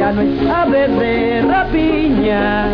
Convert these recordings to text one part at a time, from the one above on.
ya no es ave de rapiña.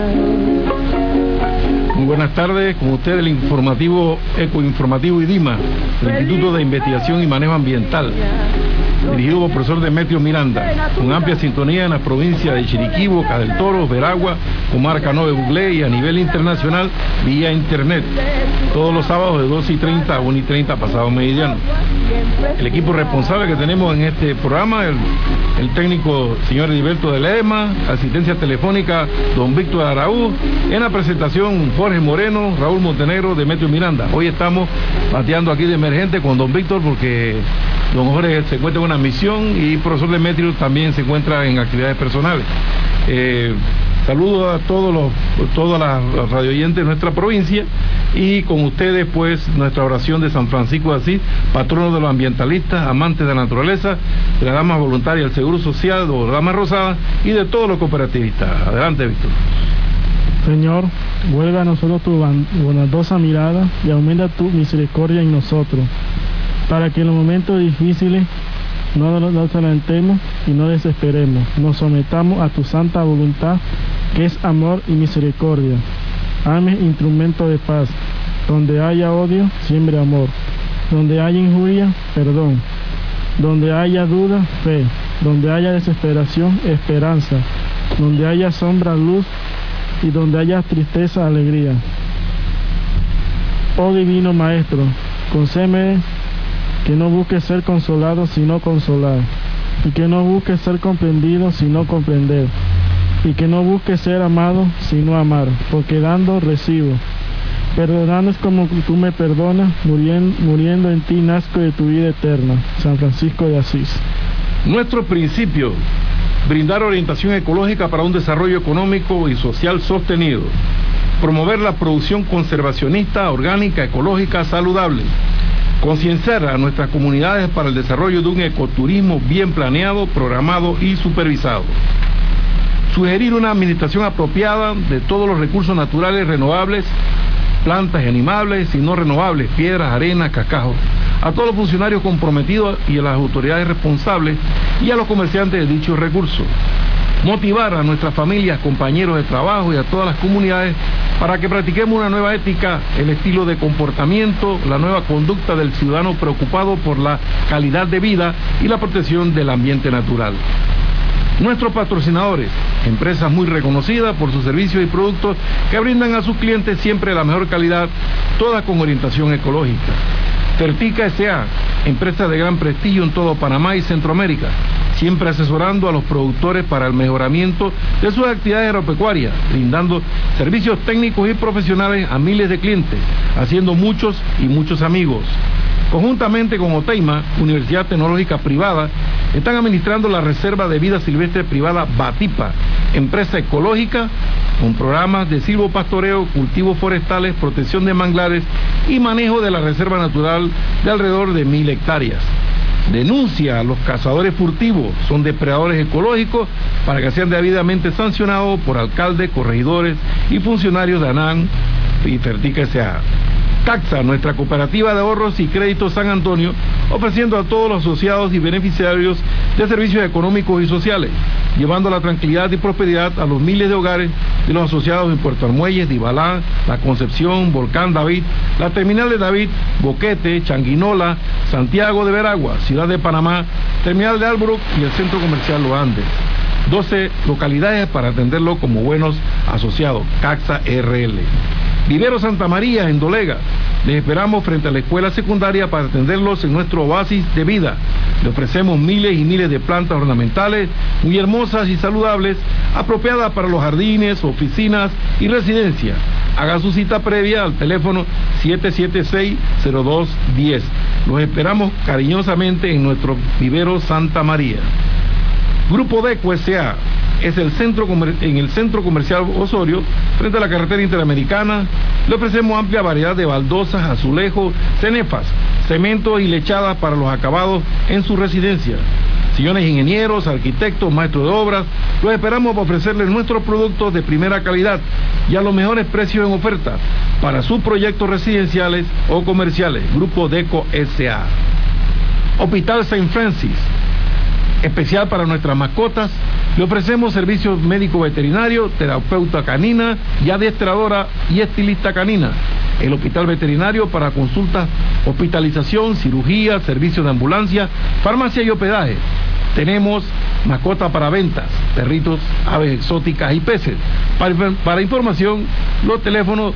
Muy buenas tardes, con usted el informativo Ecoinformativo IDIMA, el Instituto de Investigación y Manejo Ambiental, dirigido por el profesor Demetrio Miranda, con amplia sintonía en la provincia de Chiriquí, Boca del Toro, Veragua, Comarca Nove Buglé y a nivel internacional vía internet, todos los sábados de 2:30 a 1:30 pasado meridiano. El equipo responsable que tenemos en este programa, el técnico señor Heriberto de Ledesma, asistencia telefónica don Víctor Araúz, en la presentación Jorge Moreno, Raúl Montenegro, Demetrio Miranda. Hoy estamos bateando aquí de emergente con don Víctor porque don Jorge se encuentra en una misión y el profesor Demetrio también se encuentra en actividades personales. Saludos a todas las radioyentes de nuestra provincia y con ustedes pues nuestra oración de San Francisco de Asís, patrono de los ambientalistas, amantes de la naturaleza, de las damas voluntarias del Seguro Social, de las damas rosadas y de todos los cooperativistas. Adelante, Víctor. Señor, vuelve a nosotros tu bondadosa mirada y aumenta tu misericordia en nosotros, para que en los momentos difíciles no nos desalentemos y no desesperemos, nos sometamos a tu santa voluntad, que es amor y misericordia. Ame instrumento de paz. Donde haya odio, siembre amor. Donde haya injuria, perdón. Donde haya duda, fe. Donde haya desesperación, esperanza. Donde haya sombra, luz. Y donde haya tristeza, alegría. Oh divino Maestro, concédeme que no busque ser consolado sino consolar, y que no busque ser comprendido sino comprender, y que no busque ser amado sino amar, porque dando recibo. Perdonando es como tú me perdonas, muriendo en ti nazco de tu vida eterna. San Francisco de Asís. Nuestro principio: brindar orientación ecológica para un desarrollo económico y social sostenido, promover la producción conservacionista, orgánica, ecológica, saludable, concienciar a nuestras comunidades para el desarrollo de un ecoturismo bien planeado, programado y supervisado, sugerir una administración apropiada de todos los recursos naturales renovables, plantas y animales y no renovables, piedras, arena, cascajos, a todos los funcionarios comprometidos y a las autoridades responsables y a los comerciantes de dichos recursos. Motivar a nuestras familias, compañeros de trabajo y a todas las comunidades para que practiquemos una nueva ética, el estilo de comportamiento, la nueva conducta del ciudadano preocupado por la calidad de vida y la protección del ambiente natural. Nuestros patrocinadores, empresas muy reconocidas por sus servicios y productos que brindan a sus clientes siempre la mejor calidad, todas con orientación ecológica. Fertica S.A., empresa de gran prestigio en todo Panamá y Centroamérica, siempre asesorando a los productores para el mejoramiento de sus actividades agropecuarias, brindando servicios técnicos y profesionales a miles de clientes, haciendo muchos y muchos amigos. Conjuntamente con Oteima, Universidad Tecnológica Privada, están administrando la Reserva de Vida Silvestre Privada Batipa, empresa ecológica con programas de silvopastoreo, cultivos forestales, protección de manglares y manejo de la reserva natural de alrededor de 1.000 hectáreas. Denuncia a los cazadores furtivos, son depredadores ecológicos, para que sean debidamente sancionados por alcaldes, corregidores y funcionarios de ANAN y Fertica S.A. Caxa, nuestra cooperativa de ahorros y créditos San Antonio, ofreciendo a todos los asociados y beneficiarios de servicios económicos y sociales, llevando la tranquilidad y prosperidad a los miles de hogares de los asociados en Puerto Armuelles, Dibalá, La Concepción, Volcán David, la Terminal de David, Boquete, Changuinola, Santiago de Veragua, Ciudad de Panamá, Terminal de Albrook y el Centro Comercial Los Andes. 12 localidades para atenderlo como buenos asociados. Caxa RL. Vivero Santa María en Dolega. Les esperamos frente a la escuela secundaria para atenderlos en nuestro oasis de vida. Le ofrecemos miles y miles de plantas ornamentales muy hermosas y saludables, apropiadas para los jardines, oficinas y residencias. Haga su cita previa al teléfono 776-0210. Los esperamos cariñosamente en nuestro Vivero Santa María. Grupo Deco S.A. es en el Centro Comercial Osorio, frente a la carretera interamericana. Le ofrecemos amplia variedad de baldosas, azulejos, cenefas, cementos y lechadas para los acabados en su residencia. Señores ingenieros, arquitectos, maestros de obras, los esperamos para ofrecerles nuestros productos de primera calidad y a los mejores precios en oferta para sus proyectos residenciales o comerciales. Grupo Deco S.A. Hospital Saint Francis. especial para nuestras mascotas. Le ofrecemos servicios médico-veterinario, terapeuta canina y adiestradora y estilista canina. El hospital veterinario para consultas, hospitalización, cirugía, servicios de ambulancia, farmacia y hospedaje. Tenemos mascotas para ventas, perritos, aves exóticas y peces. Para información, los teléfonos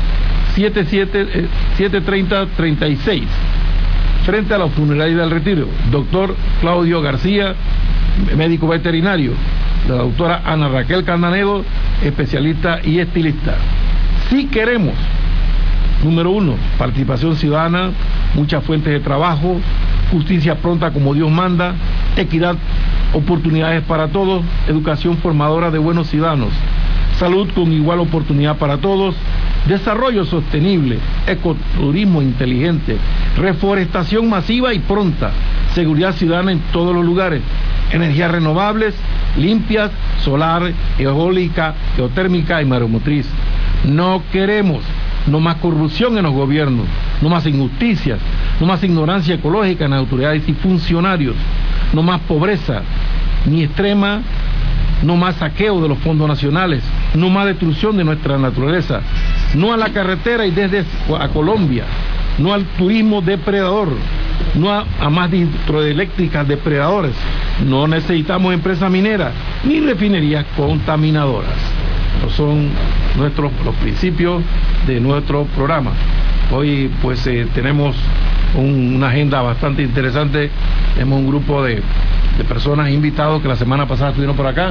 730-36, frente a la funeraria del Retiro. Doctor Claudio García, médico veterinario. La doctora Ana Raquel Candanedo, especialista y estilista. Si queremos, número 1, participación ciudadana, muchas fuentes de trabajo, justicia pronta como Dios manda, equidad, oportunidades para todos, educación formadora de buenos ciudadanos, salud con igual oportunidad para todos, desarrollo sostenible, ecoturismo inteligente, reforestación masiva y pronta, seguridad ciudadana en todos los lugares, energías renovables, limpias, solar, eólica, geotérmica y maremotriz. No queremos no más corrupción en los gobiernos, no más injusticias, no más ignorancia ecológica en las autoridades y funcionarios, no más pobreza, ni extrema, no más saqueo de los fondos nacionales, no más destrucción de nuestra naturaleza, no a la carretera y desde a Colombia, no al turismo depredador, no a más hidroeléctricas depredadores, no necesitamos empresas mineras ni refinerías contaminadoras. Estos son los principios de nuestro programa. Hoy pues tenemos una agenda bastante interesante. Tenemos un grupo de personas invitados que la semana pasada estuvieron por acá.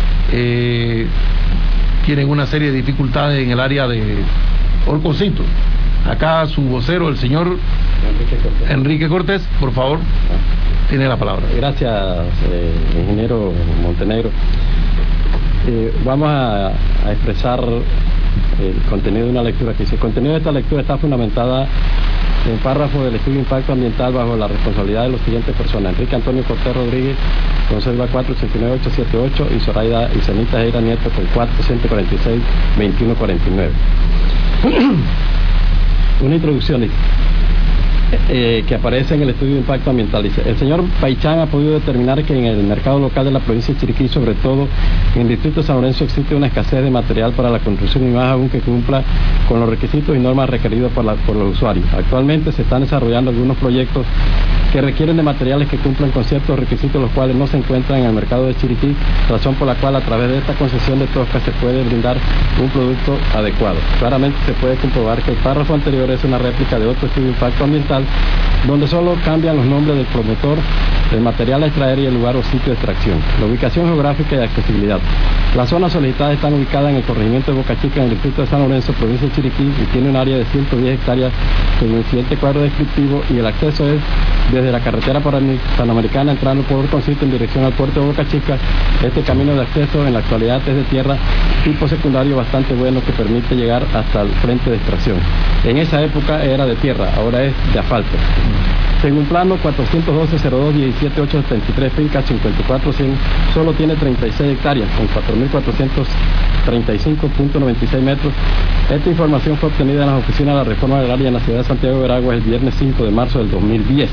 Tienen una serie de dificultades en el área de Orcosito. Acá su vocero, el señor Enrique Cortés, por favor, tiene la palabra. Gracias, ingeniero Montenegro. Vamos a expresar el contenido de una lectura que hice. El contenido de esta lectura está fundamentada en párrafo del estudio de impacto ambiental bajo la responsabilidad de las siguientes personas: Enrique Antonio Cortés Rodríguez, con cédula 489-878, y Zoraida Isenita Eira Nieto, con 446-2149. Una introducción que aparece en el estudio de impacto ambiental. Dice: el señor Paichán ha podido determinar que en el mercado local de la provincia de Chiriquí, sobre todo en el distrito de San Lorenzo, existe una escasez de material para la construcción y más aún que cumpla con los requisitos y normas requeridos por los usuarios. Actualmente se están desarrollando algunos proyectos que requieren de materiales que cumplan con ciertos requisitos, los cuales no se encuentran en el mercado de Chiriquí, razón por la cual a través de esta concesión de Tosca se puede brindar un producto adecuado. Claramente se puede comprobar que el párrafo anterior es una réplica de otro estudio de impacto ambiental, donde solo cambian los nombres del promotor, del material a extraer y el lugar o sitio de extracción. La ubicación geográfica y accesibilidad. Las zonas solicitadas están ubicadas en el corregimiento de Boca Chica, en el distrito de San Lorenzo, provincia de Chiriquí, y tiene un área de 110 hectáreas según el siguiente cuadro descriptivo, y el acceso es desde la carretera panamericana entrando por Orcosito en dirección al puerto de Boca Chica. Este camino de acceso en la actualidad es de tierra tipo secundario bastante bueno, que permite llegar hasta el frente de extracción. En esa época era de tierra, ahora es de asfalto. Según plano 412-02-17-873, finca 54-100, solo tiene 36 hectáreas con 4.435.96 metros. Esta información fue obtenida en las oficinas de la Reforma Agraria en la ciudad de Santiago de Veraguas el viernes 5 de marzo del 2010.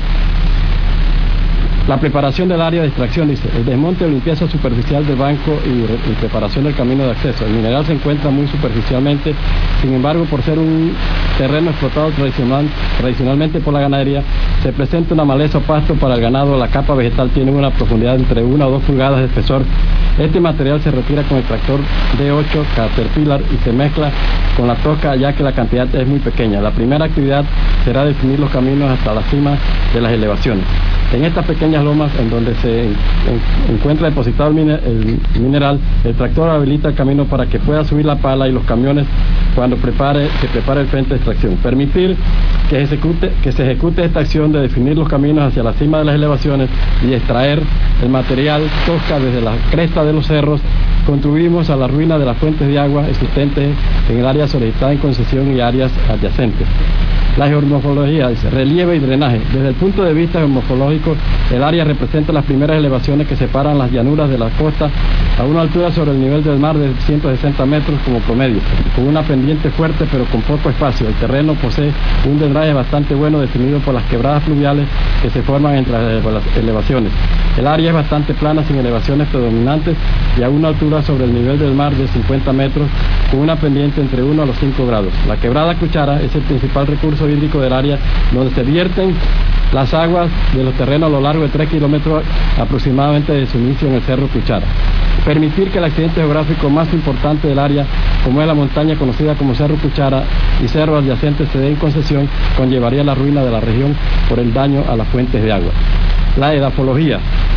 La preparación del área de extracción, dice: el desmonte o limpieza superficial del banco y preparación del camino de acceso. El mineral se encuentra muy superficialmente, sin embargo, por ser un terreno explotado tradicionalmente por la ganadería, se presenta una maleza o pasto para el ganado. La capa vegetal tiene una profundidad entre 1 o 2 pulgadas de espesor. Este material se retira con el tractor D8 Caterpillar y se mezcla con la tosca, ya que la cantidad es muy pequeña. La primera actividad será definir los caminos hasta la cima de las elevaciones. En estas pequeñas lomas en donde se encuentra depositado el mineral, el tractor habilita el camino para que pueda subir la pala y los camiones cuando se prepare el frente de extracción. Permitir que se ejecute esta acción de definir los caminos hacia la cima de las elevaciones y extraer el material tosca desde la cresta de los cerros. Contribuimos a la ruina de las fuentes de agua existentes en el área solicitada en concesión y áreas adyacentes. La geomorfología, dice: relieve y drenaje. Desde el punto de vista geomorfológico, el área representa las primeras elevaciones que separan las llanuras de la costa a una altura sobre el nivel del mar de 160 metros como promedio, con una pendiente fuerte pero con poco espacio. El terreno posee un drenaje bastante bueno definido por las quebradas fluviales que se forman entre las elevaciones. El área es bastante plana sin elevaciones predominantes y a una altura sobre el nivel del mar de 50 metros con una pendiente entre 1 a los 5 grados. La quebrada Cuchara es el principal recurso hídrico del área donde se vierten las aguas de los terrenos a lo largo de 3 kilómetros aproximadamente de su inicio en el Cerro Cuchara. Permitir que el accidente geográfico más importante del área, como es la montaña conocida como Cerro Cuchara y cerros adyacentes, se dé en concesión, conllevaría la ruina de la región por el daño a las fuentes de agua. La edafología.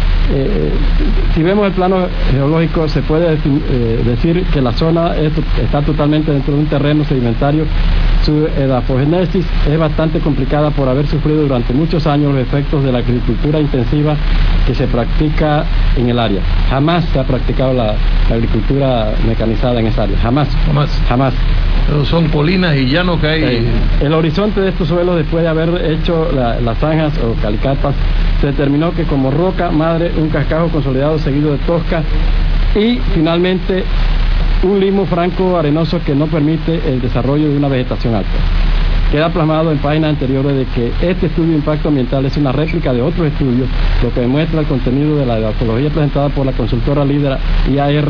Si vemos el plano geológico, se puede decir que la zona está totalmente dentro de un terreno sedimentario. Su edafogénesis es bastante complicada por haber sufrido durante muchos años los efectos de la agricultura intensiva que se practica en el área. Jamás se ha practicado la agricultura mecanizada en esa área, jamás. Pero son colinas y llanos que hay. El horizonte de estos suelos, después de haber hecho las zanjas o calicatas, se determinó que como roca madre, un cascajo consolidado seguido de tosca y finalmente un limo franco arenoso que no permite el desarrollo de una vegetación alta. Queda plasmado en páginas anteriores de que este estudio de impacto ambiental es una réplica de otros estudios, lo que demuestra el contenido de la edafología presentada por la consultora líder IAR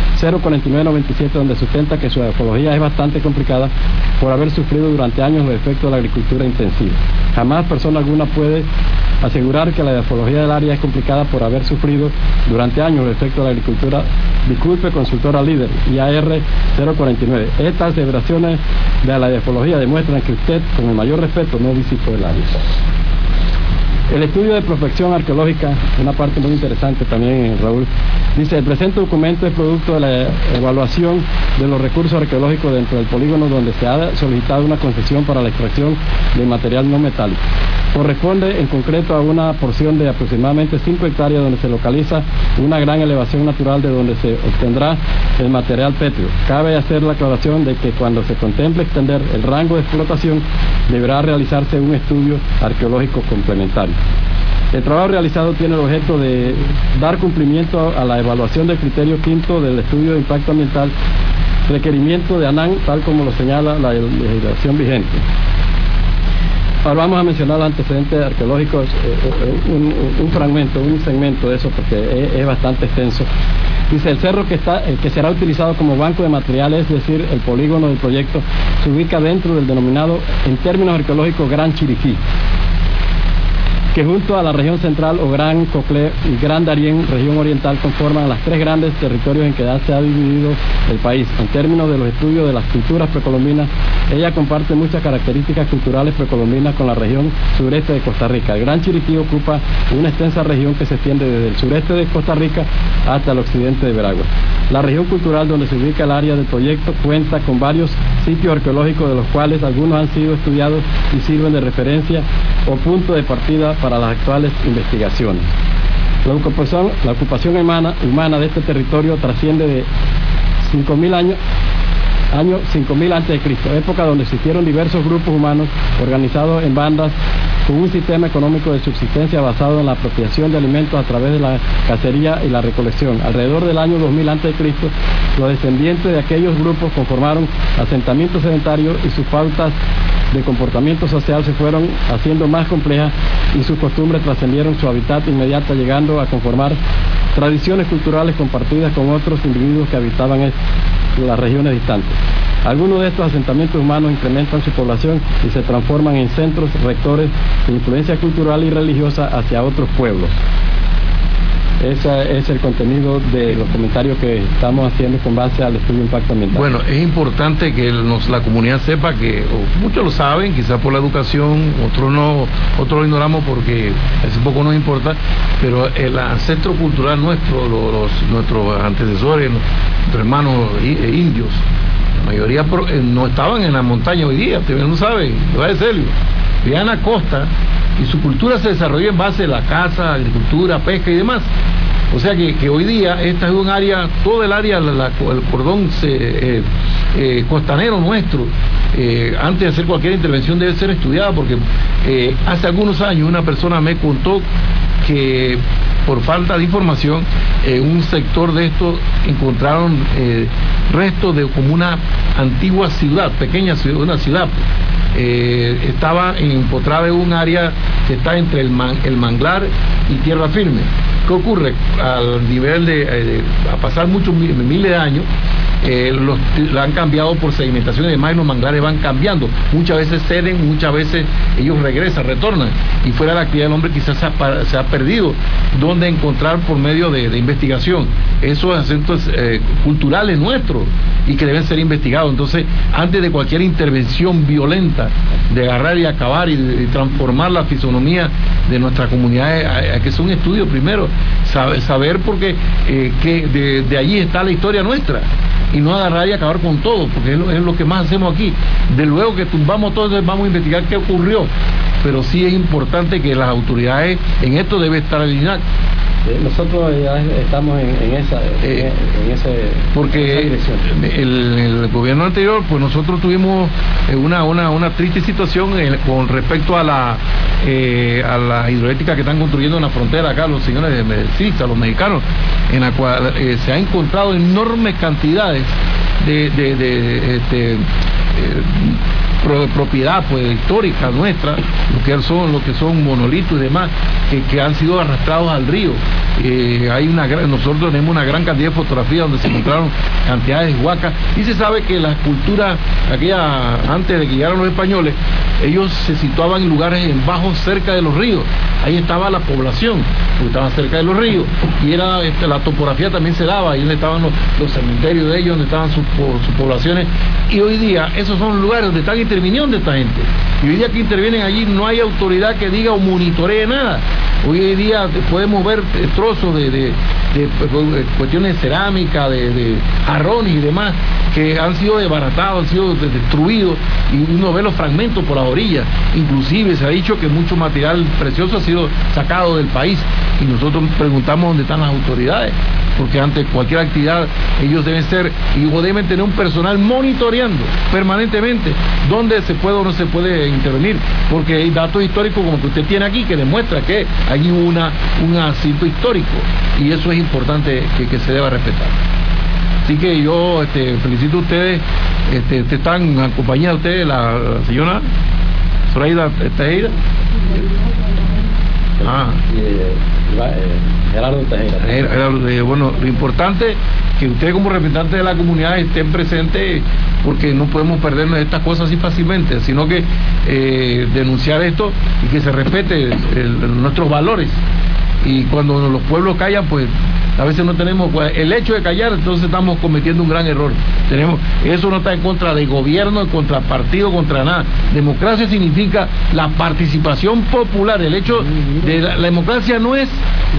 04997, donde sustenta que su edafología es bastante complicada por haber sufrido durante años los efectos de la agricultura intensiva. Jamás persona alguna puede asegurar que la edafología del área es complicada por haber sufrido durante años los efectos de la agricultura. Disculpe, consultora líder IAR 049. Estas aseveraciones de la edafología demuestran que usted, con el mayor respeto, no visitó el área. El estudio de prospección arqueológica, una parte muy interesante también, Raúl, dice: el presente documento es producto de la evaluación de los recursos arqueológicos dentro del polígono donde se ha solicitado una concesión para la extracción de material no metálico. Corresponde en concreto a una porción de aproximadamente 5 hectáreas donde se localiza una gran elevación natural de donde se obtendrá el material pétreo. Cabe hacer la aclaración de que cuando se contemple extender el rango de explotación deberá realizarse un estudio arqueológico complementario. El trabajo realizado tiene el objeto de dar cumplimiento a la evaluación del criterio quinto del estudio de impacto ambiental, requerimiento de ANAM, tal como lo señala la legislación vigente. Ahora vamos a mencionar los antecedentes arqueológicos, un segmento de eso, porque es bastante extenso. Dice: el cerro que será utilizado como banco de materiales, es decir, el polígono del proyecto, se ubica dentro del denominado, en términos arqueológicos, Gran Chiriquí, que junto a la región central o Gran Coclé y Gran Darién, región oriental, conforman las 3 grandes territorios en que se ha dividido el país. En términos de los estudios de las culturas precolombinas, ella comparte muchas características culturales precolombinas con la región sureste de Costa Rica. El Gran Chiriquí ocupa una extensa región que se extiende desde el sureste de Costa Rica hasta el occidente de Veragua. La región cultural donde se ubica el área del proyecto cuenta con varios sitios arqueológicos, de los cuales algunos han sido estudiados y sirven de referencia o punto de partida para las actuales investigaciones. La ocupación humana de este territorio trasciende de 5.000 años 5000 a.C., época donde existieron diversos grupos humanos organizados en bandas con un sistema económico de subsistencia basado en la apropiación de alimentos a través de la cacería y la recolección. Alrededor del año 2000 a.C., los descendientes de aquellos grupos conformaron asentamientos sedentarios y sus pautas de comportamiento social se fueron haciendo más complejas y sus costumbres trascendieron su hábitat inmediato, llegando a conformar tradiciones culturales compartidas con otros individuos que habitaban las regiones distantes. Algunos de estos asentamientos humanos incrementan su población y se transforman en centros rectores de influencia cultural y religiosa hacia otros pueblos. Ese es el contenido de los comentarios que estamos haciendo con base al estudio de impacto ambiental. Bueno, es importante que la comunidad sepa que, muchos lo saben, quizás por la educación, otros no, otros lo ignoramos porque ese poco nos importa, pero el ancestro cultural nuestro, nuestros antecesores, nuestros hermanos indios, la mayoría no estaban en la montaña hoy día, ustedes no saben, lo va a decir, vivían a la costa y su cultura se desarrolló en base a la caza, agricultura, pesca y demás. O sea que hoy día esta es un área, todo el área, el cordón costanero nuestro, antes de hacer cualquier intervención debe ser estudiada, porque hace algunos años una persona me contó que por falta de información, en un sector de esto encontraron restos de como una antigua ciudad, pequeña ciudad, una ciudad. Estaba empotrada en un área que está entre el manglar y tierra firme. ¿Qué ocurre? Al nivel a pasar muchos miles de años, la han cambiado por sedimentación y demás, y los manglares van cambiando. Muchas veces ceden, muchas veces ellos regresan, retornan, y fuera de la actividad del hombre quizás se ha perdido dónde encontrar por medio de investigación esos acentos culturales nuestros y que deben ser investigados. Entonces, antes de cualquier intervención violenta de agarrar y acabar y transformar la fisonomía de nuestra comunidad, hay que hacer un estudio primero, saber porque que de allí está la historia nuestra, y no agarrar y acabar con todo, porque es lo que más hacemos aquí. De luego que tumbamos todo, vamos a investigar qué ocurrió, pero sí es importante que las autoridades en esto deben estar alineadas. Nosotros ya estamos en esa porque el gobierno anterior, pues nosotros tuvimos una triste situación con respecto a la hidroeléctrica que están construyendo en la frontera acá los señores de Medellín, los mexicanos, en la cual se han encontrado enormes cantidades de propiedad pues histórica nuestra, lo que son monolitos y demás, que han sido arrastrados al río. Nosotros tenemos una gran cantidad de fotografías donde se encontraron cantidades de huacas, y se sabe que las culturas aquella antes de que llegaran los españoles, ellos se situaban en lugares en bajos cerca de los ríos. Ahí estaba la población, porque estaban cerca de los ríos, y era la topografía también se daba, ahí donde estaban los cementerios de ellos, donde estaban sus poblaciones, y hoy día esos son los lugares donde están interviniendo esta gente, y hoy día que intervienen allí no hay autoridad que diga o monitoree nada. Hoy día podemos ver trozos de cuestiones de cerámica, de jarrones y demás, que han sido desbaratados, han sido destruidos, y uno ve los fragmentos por las orillas. Inclusive se ha dicho que mucho material precioso ha sido sacado del país, y nosotros preguntamos dónde están las autoridades, porque ante cualquier actividad ellos deben deben tener un personal monitoreando permanentemente dónde se puede o no se puede intervenir, porque hay datos históricos como que usted tiene aquí que demuestra que hay un asunto histórico, y eso es importante que se deba respetar. Así que yo felicito a ustedes, están en compañía de ustedes, la señora Zoraida Tejera. Gerardo Tejera. Bueno, lo importante es que ustedes como representantes de la comunidad estén presentes, porque no podemos perdernos estas cosas así fácilmente, sino que denunciar esto y que se respete nuestros valores. Y cuando los pueblos callan, pues a veces no tenemos el hecho de callar, entonces estamos cometiendo un gran error. Eso no está en contra del gobierno, en contra partido, contra nada. Democracia significa la participación popular. El hecho de la democracia no es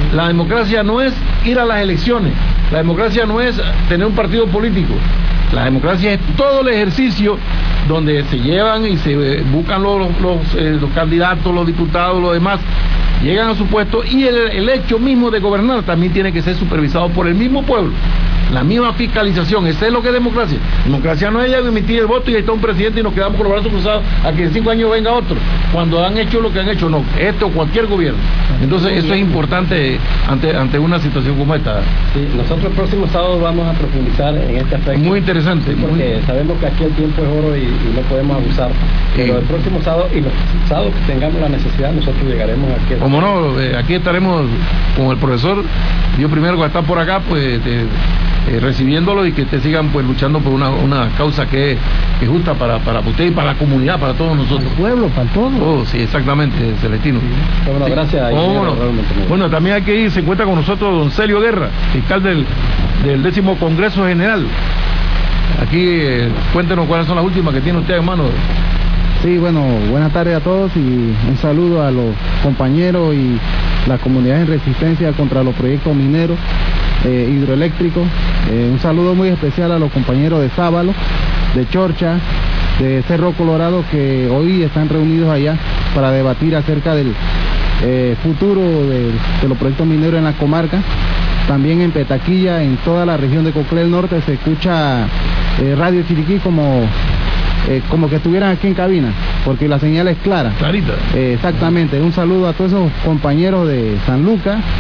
ir a las elecciones. La democracia no es tener un partido político. La democracia es todo el ejercicio donde se llevan y se buscan los candidatos, los diputados, los demás, llegan a su puesto, y el hecho mismo de gobernar también tiene que ser supervisado por el mismo pueblo. La misma fiscalización, eso es lo que es democracia. Democracia no es emitir el voto y ahí está un presidente y nos quedamos con los brazos cruzados a que en 5 años venga otro, cuando han hecho lo que han hecho. No, esto cualquier gobierno. Entonces eso es importante ante una situación como esta. Sí, nosotros el próximo sábado vamos a profundizar en este aspecto. Muy interesante. Sí, porque sabemos que aquí el tiempo es oro y no podemos abusar. Pero el próximo sábado y los sábados que tengamos la necesidad, nosotros llegaremos aquí. Como no, aquí estaremos con el profesor. Yo primero que está por acá, pues recibiéndolo, y que te sigan pues luchando por una causa que es justa para usted y para la comunidad, para todos nosotros. Para el pueblo, para todos. Oh, sí, exactamente, Celestino. Sí. Bueno, gracias. Bueno, también hay que ir, se encuentra con nosotros don Celio Guerra, fiscal del 10º Congreso General. Aquí, cuéntenos cuáles son las últimas que tiene usted en mano. Sí, bueno, buenas tardes a todos, y un saludo a los compañeros y la comunidad en resistencia contra los proyectos mineros hidroeléctricos. Un saludo muy especial a los compañeros de Sábalo, de Chorcha, de Cerro Colorado, que hoy están reunidos allá para debatir acerca del futuro de los proyectos mineros en la comarca. También en Petaquilla, en toda la región de Coclé del Norte, se escucha Radio Chiriquí como que estuvieran aquí en cabina, porque la señal es clara. Clarita. Exactamente. Un saludo a todos esos compañeros de San Lucas,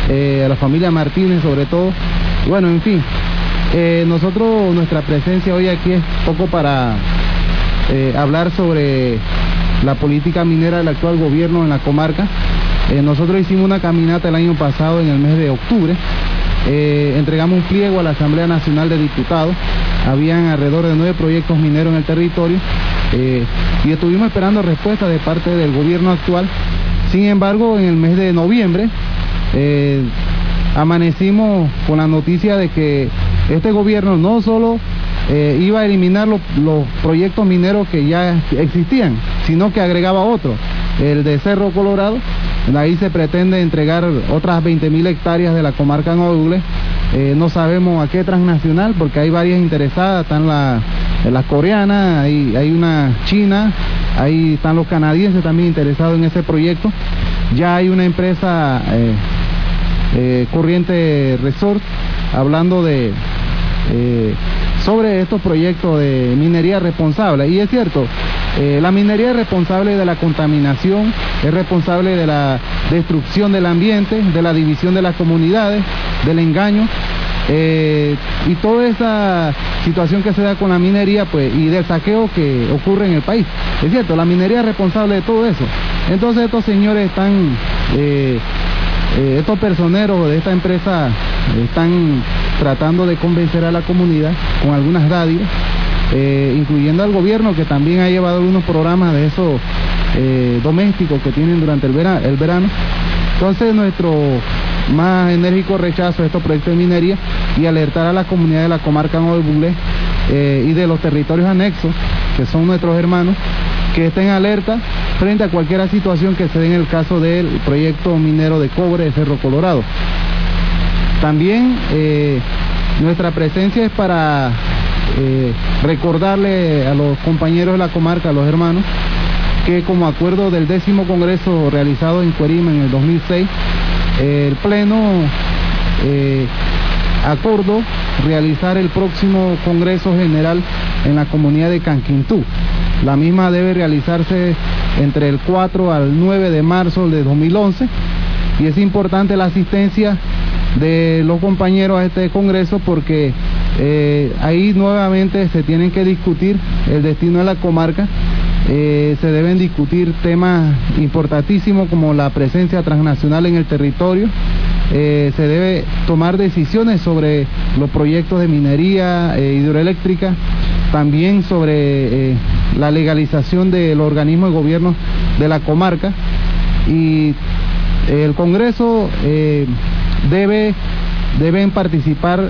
a la familia Martínez sobre todo. Bueno, en fin, nuestra presencia hoy aquí es poco para hablar sobre la política minera del actual gobierno en la comarca. Nosotros hicimos una caminata el año pasado, en el mes de octubre. Entregamos un pliego a la Asamblea Nacional de Diputados. Habían alrededor de 9 proyectos mineros en el territorio y estuvimos esperando respuesta de parte del gobierno actual. Sin embargo, en el mes de noviembre amanecimos con la noticia de que este gobierno no solo iba a eliminar los proyectos mineros que ya existían, sino que agregaba otro, el de Cerro Colorado. Ahí se pretende entregar otras 20.000 hectáreas de la comarca Noble. No sabemos a qué transnacional, porque hay varias interesadas. Están las coreanas, hay una china, ahí están los canadienses también interesados en ese proyecto. Ya hay una empresa, Corriente Resort, hablando sobre estos proyectos de minería responsable. Y es cierto, la minería es responsable de la contaminación, es responsable de la destrucción del ambiente, de la división de las comunidades, del engaño, y toda esa situación que se da con la minería, pues, y del saqueo que ocurre en el país. Es cierto, la minería es responsable de todo eso. Entonces estos señores están, estos personeros de esta empresa están tratando de convencer a la comunidad con algunas dádivas, incluyendo al gobierno, que también ha llevado algunos programas de esos domésticos que tienen durante el verano. Entonces nuestro más enérgico rechazo a estos proyectos de minería, y alertar a la comunidad de la comarca Nuevo Bulé y de los territorios anexos, que son nuestros hermanos, que estén alerta frente a cualquier situación que se dé en el caso del proyecto minero de cobre de Cerro Colorado. También nuestra presencia es para recordarle a los compañeros de la comarca, a los hermanos, que como acuerdo del 10º Congreso realizado en Cuerima en el 2006, el Pleno acordó realizar el próximo Congreso General en la comunidad de Canquintú. La misma debe realizarse entre el 4 al 9 de marzo de 2011, y es importante la asistencia de los compañeros a este Congreso, porque ahí nuevamente se tienen que discutir el destino de la comarca. Se deben discutir temas importantísimos como la presencia transnacional en el territorio. Se debe tomar decisiones sobre los proyectos de minería hidroeléctrica, también sobre la legalización de los organismos de gobierno de la comarca. Y el Congreso deben participar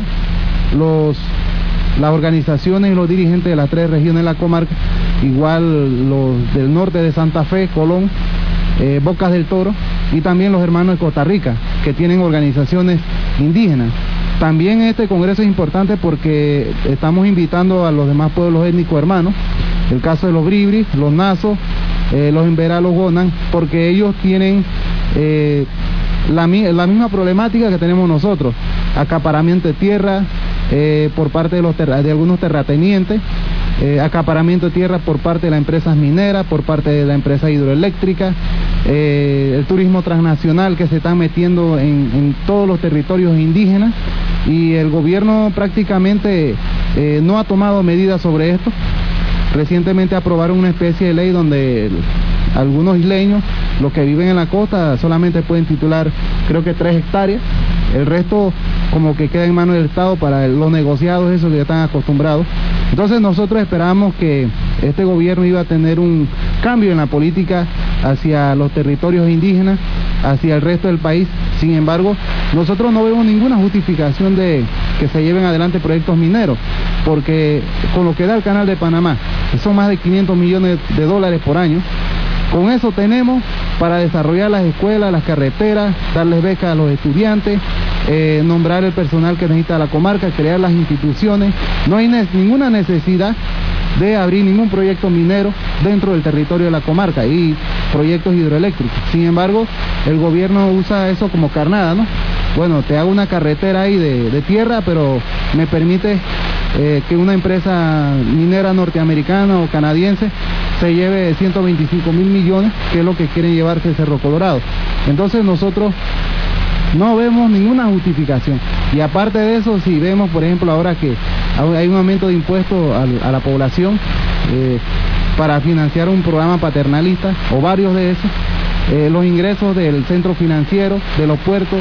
las organizaciones y los dirigentes de las 3 regiones de la comarca, igual los del norte de Santa Fe, Colón, Bocas del Toro, y también los hermanos de Costa Rica, que tienen organizaciones indígenas. También este congreso es importante porque estamos invitando a los demás pueblos étnicos hermanos, el caso de los Bribris, los Nazos, los Emberá, los Gonan, porque ellos tienen la misma problemática que tenemos nosotros: acaparamiento de tierra por parte de algunos terratenientes, acaparamiento de tierra por parte de las empresas mineras, por parte de la empresa hidroeléctrica, el turismo transnacional que se está metiendo en todos los territorios indígenas, y el gobierno prácticamente no ha tomado medidas sobre esto. Recientemente aprobaron una especie de ley donde algunos isleños, los que viven en la costa, solamente pueden titular, creo que 3 hectáreas, el resto como que queda en manos del Estado para los negociados, esos que ya están acostumbrados. Entonces nosotros esperábamos que este gobierno iba a tener un cambio en la política hacia los territorios indígenas, hacia el resto del país. Sin embargo, nosotros no vemos ninguna justificación de que se lleven adelante proyectos mineros, porque con lo que da el Canal de Panamá, que son más de 500 millones de dólares por año, con eso tenemos para desarrollar las escuelas, las carreteras, darles becas a los estudiantes, nombrar el personal que necesita la comarca, crear las instituciones. No hay ninguna necesidad de abrir ningún proyecto minero dentro del territorio de la comarca y proyectos hidroeléctricos. Sin embargo, el gobierno usa eso como carnada, ¿no? Bueno, te hago una carretera ahí de tierra, pero me permite que una empresa minera norteamericana o canadiense se lleve 125.000 millones, que es lo que quieren llevarse el Cerro Colorado. Entonces nosotros no vemos ninguna justificación. Y aparte de eso, si vemos, por ejemplo, ahora que hay un aumento de impuestos a la población para financiar un programa paternalista, o varios de esos, los ingresos del centro financiero, de los puertos,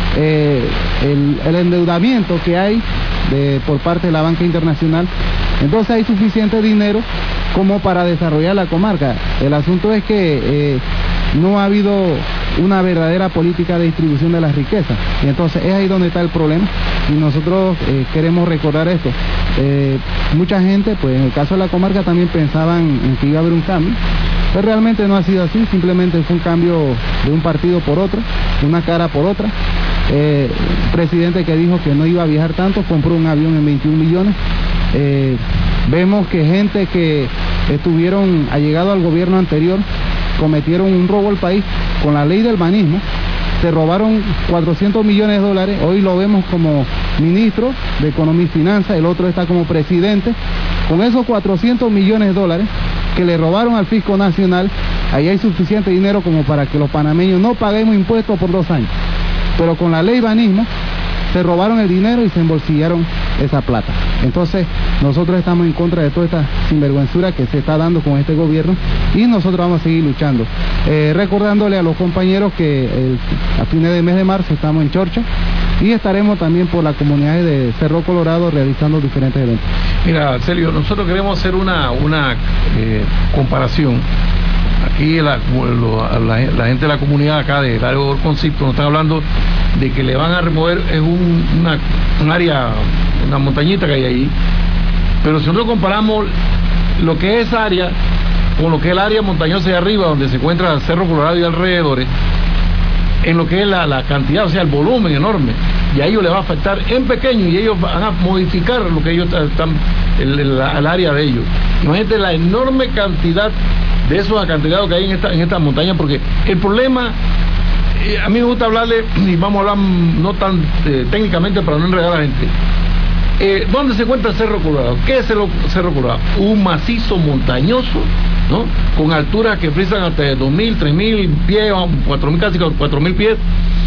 el endeudamiento que hay por parte de la banca internacional, entonces hay suficiente dinero como para desarrollar la comarca. El asunto es que no ha habido una verdadera política de distribución de las riquezas, y entonces es ahí donde está el problema, y nosotros queremos recordar esto. Mucha gente, pues en el caso de la comarca, también pensaban en que iba a haber un cambio, pero realmente no ha sido así, simplemente fue un cambio de un partido por otro, una cara por otra. Presidente que dijo que no iba a viajar tanto, compró un avión en 21 millones. Vemos que gente que estuvieron allegado al gobierno anterior cometieron un robo al país con la ley del banismo, se robaron 400 millones de dólares, hoy lo vemos como ministro de Economía y Finanzas, el otro está como presidente. Con esos 400 millones de dólares que le robaron al fisco nacional, ahí hay suficiente dinero como para que los panameños no paguemos impuestos por 2 años. Pero con la ley banismo se robaron el dinero y se embolsillaron esa plata. Entonces nosotros estamos en contra de toda esta sinvergüenzura que se está dando con este gobierno, y nosotros vamos a seguir luchando. Recordándole a los compañeros que a fines del mes de marzo estamos en Chorcha, y estaremos también por la comunidad de Cerro Colorado realizando diferentes eventos. Mira, Celio, nosotros queremos hacer una comparación. Aquí la gente de la comunidad acá de área de Orconcito nos están hablando de que le van a remover un área, una montañita que hay ahí, pero si nosotros comparamos lo que es esa área con lo que es el área montañosa de arriba, donde se encuentra el Cerro Colorado y alrededores, en lo que es la cantidad, o sea, el volumen enorme, y a ellos les va a afectar en pequeño, y ellos van a modificar lo que ellos están, el área de ellos. Imagínate la enorme cantidad de esos acantilados que hay en esta montaña, porque el problema, a mí me gusta hablarle, y vamos a hablar no tan técnicamente para no enredar a la gente. ¿Dónde se encuentra el Cerro Colorado? ¿Qué es el Cerro Colorado? Un macizo montañoso, ¿no? Con alturas que frisan hasta 2.000, 3.000 pies, 4.000, casi 4.000 pies,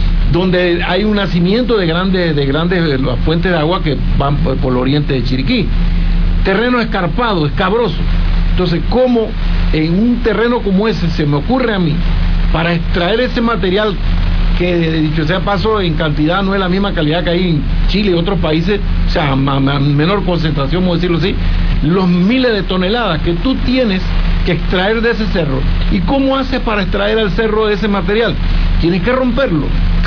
donde hay un nacimiento de grandes las fuentes de agua que van por el oriente de Chiriquí. Terreno escarpado, escabroso. Entonces, ¿cómo en un terreno como ese se me ocurre a mí, para extraer ese material que, dicho sea paso, en cantidad no es la misma calidad que hay en Chile y otros países, o sea, menor concentración, vamos a decirlo así, los miles de toneladas que tú tienes que extraer de ese cerro? ¿Y cómo haces para extraer el cerro de ese material? Tienes que romperlo.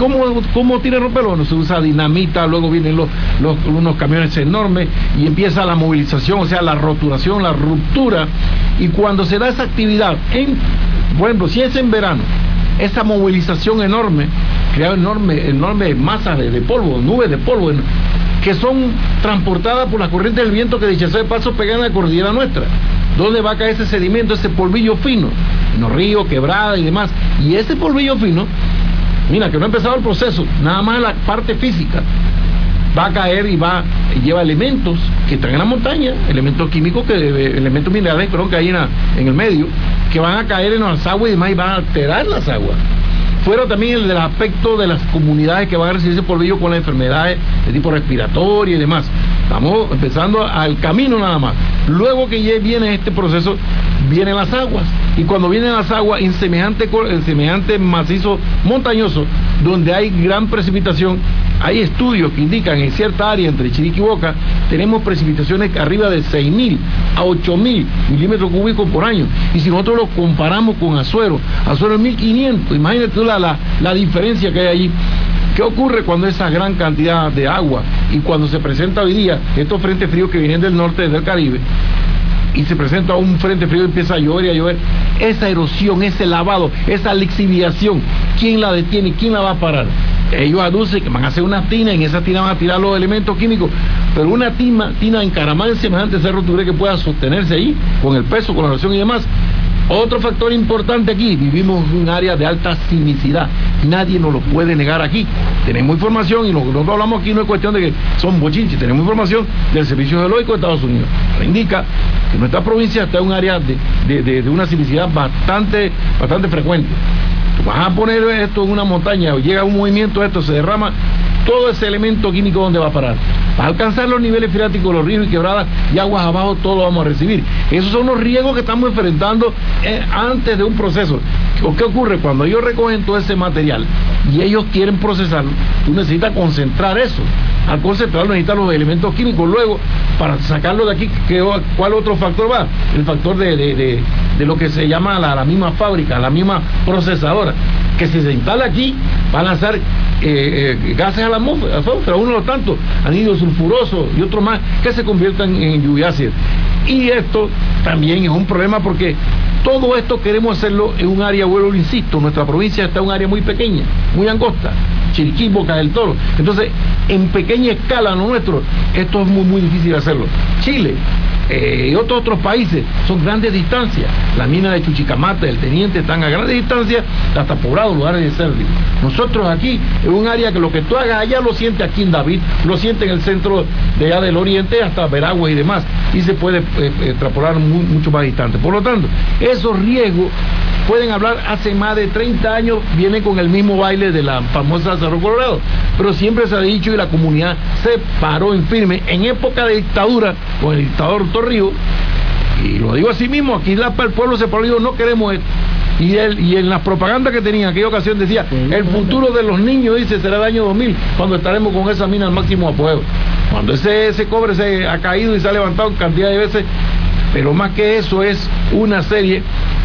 ¿Cómo tienes que romperlo? Bueno, se usa dinamita, luego vienen unos camiones enormes y empieza la movilización, o sea, la roturación, la ruptura. Y cuando se da esa actividad, por ejemplo, si es en verano, esa movilización enorme, crea enorme masas de polvo, nubes de polvo, que son transportadas por las corrientes del viento que, dicho sea de paso, pegan en la cordillera nuestra. ¿Dónde va a caer ese sedimento, ese polvillo fino? En los ríos, quebradas y demás. Y ese polvillo fino, mira, que no ha empezado el proceso, nada más la parte física, va a caer y lleva elementos que están en la montaña, elementos químicos, elementos minerales, que hay en el medio, que van a caer en las aguas y demás, y van a alterar las aguas. Fuera también el del aspecto de las comunidades que van a recibir ese polvillo con las enfermedades de tipo respiratorio y demás. Estamos empezando al camino nada más. Luego que ya viene este proceso, vienen las aguas. Y cuando vienen las aguas en semejante macizo montañoso, donde hay gran precipitación, hay estudios que indican en cierta área entre Chiriquí y Boca, tenemos precipitaciones arriba de 6.000 a 8.000 milímetros cúbicos por año. Y si nosotros lo comparamos con Azuero es 1.500, imagínate tú la diferencia que hay allí. ¿Qué ocurre cuando esa gran cantidad de agua, y cuando se presenta hoy día estos frentes fríos que vienen del norte, del Caribe, y se presenta un frente frío y empieza a llover y a llover? Esa erosión, ese lavado, esa lixiviación, ¿quién la detiene? ¿Quién la va a parar? Ellos aducen que van a hacer una tina, en esa tina van a tirar los elementos químicos, pero una tina encaramada en semejante cerro, ¿tú crees que pueda sostenerse ahí con el peso, con la erosión y demás? Otro factor importante aquí, vivimos en un área de alta sismicidad, nadie nos lo puede negar aquí. Tenemos información, y lo que nosotros hablamos aquí no es cuestión de que son bochinches, tenemos información del Servicio Geológico de Estados Unidos, que indica que nuestra provincia está en un área de una sismicidad bastante frecuente. Tú vas a poner esto en una montaña, o llega un movimiento, esto se derrama, todo ese elemento químico, ¿dónde va a parar? Va a alcanzar los niveles freáticos de los ríos y quebradas y aguas abajo, todo lo vamos a recibir. Esos son los riesgos que estamos enfrentando antes de un proceso. ¿Qué ocurre? Cuando ellos recogen todo ese material y ellos quieren procesarlo, tú necesitas concentrar eso. Al concentrarlo necesitas los elementos químicos. Luego, para sacarlo de aquí, ¿cuál otro factor va? El factor de lo que se llama la misma fábrica, la misma procesadora, que si se instala aquí, va a lanzar gases a la atmósfera, uno de los tantos, anhídrido sulfuroso y otros más, que se conviertan en lluvia ácida. Y esto también es un problema porque todo esto queremos hacerlo en un área, vuelvo, insisto, nuestra provincia está en un área muy pequeña, muy angosta, Chiriquí, Boca del Toro. Entonces, en pequeña escala, no nuestro, esto es muy, muy difícil hacerlo. Chile y otros países son grandes distancias. La mina de Chuchicamata, del Teniente, están a grandes distancias, hasta poblados, lugares de Servi. Nosotros aquí, en un área que lo que tú hagas allá lo siente aquí en David, lo siente en el centro de allá del oriente, hasta Veragua y demás, y se puede extrapolar mucho más distante. Por lo tanto, esos riesgos pueden hablar, hace más de 30 años vienen con el mismo baile de la famosa Cerro Colorado, pero siempre se ha dicho y la comunidad se paró en firme en época de dictadura con el dictador Torrijos, y lo digo así mismo, aquí el pueblo se paró y dijo, no queremos esto. Y en las propagandas que tenía en aquella ocasión decía, el futuro de los niños, dice, será el año 2000, cuando estaremos con esa mina al máximo apogeo. Cuando ese cobre se ha caído y se ha levantado en cantidad de veces, pero más que eso es una serie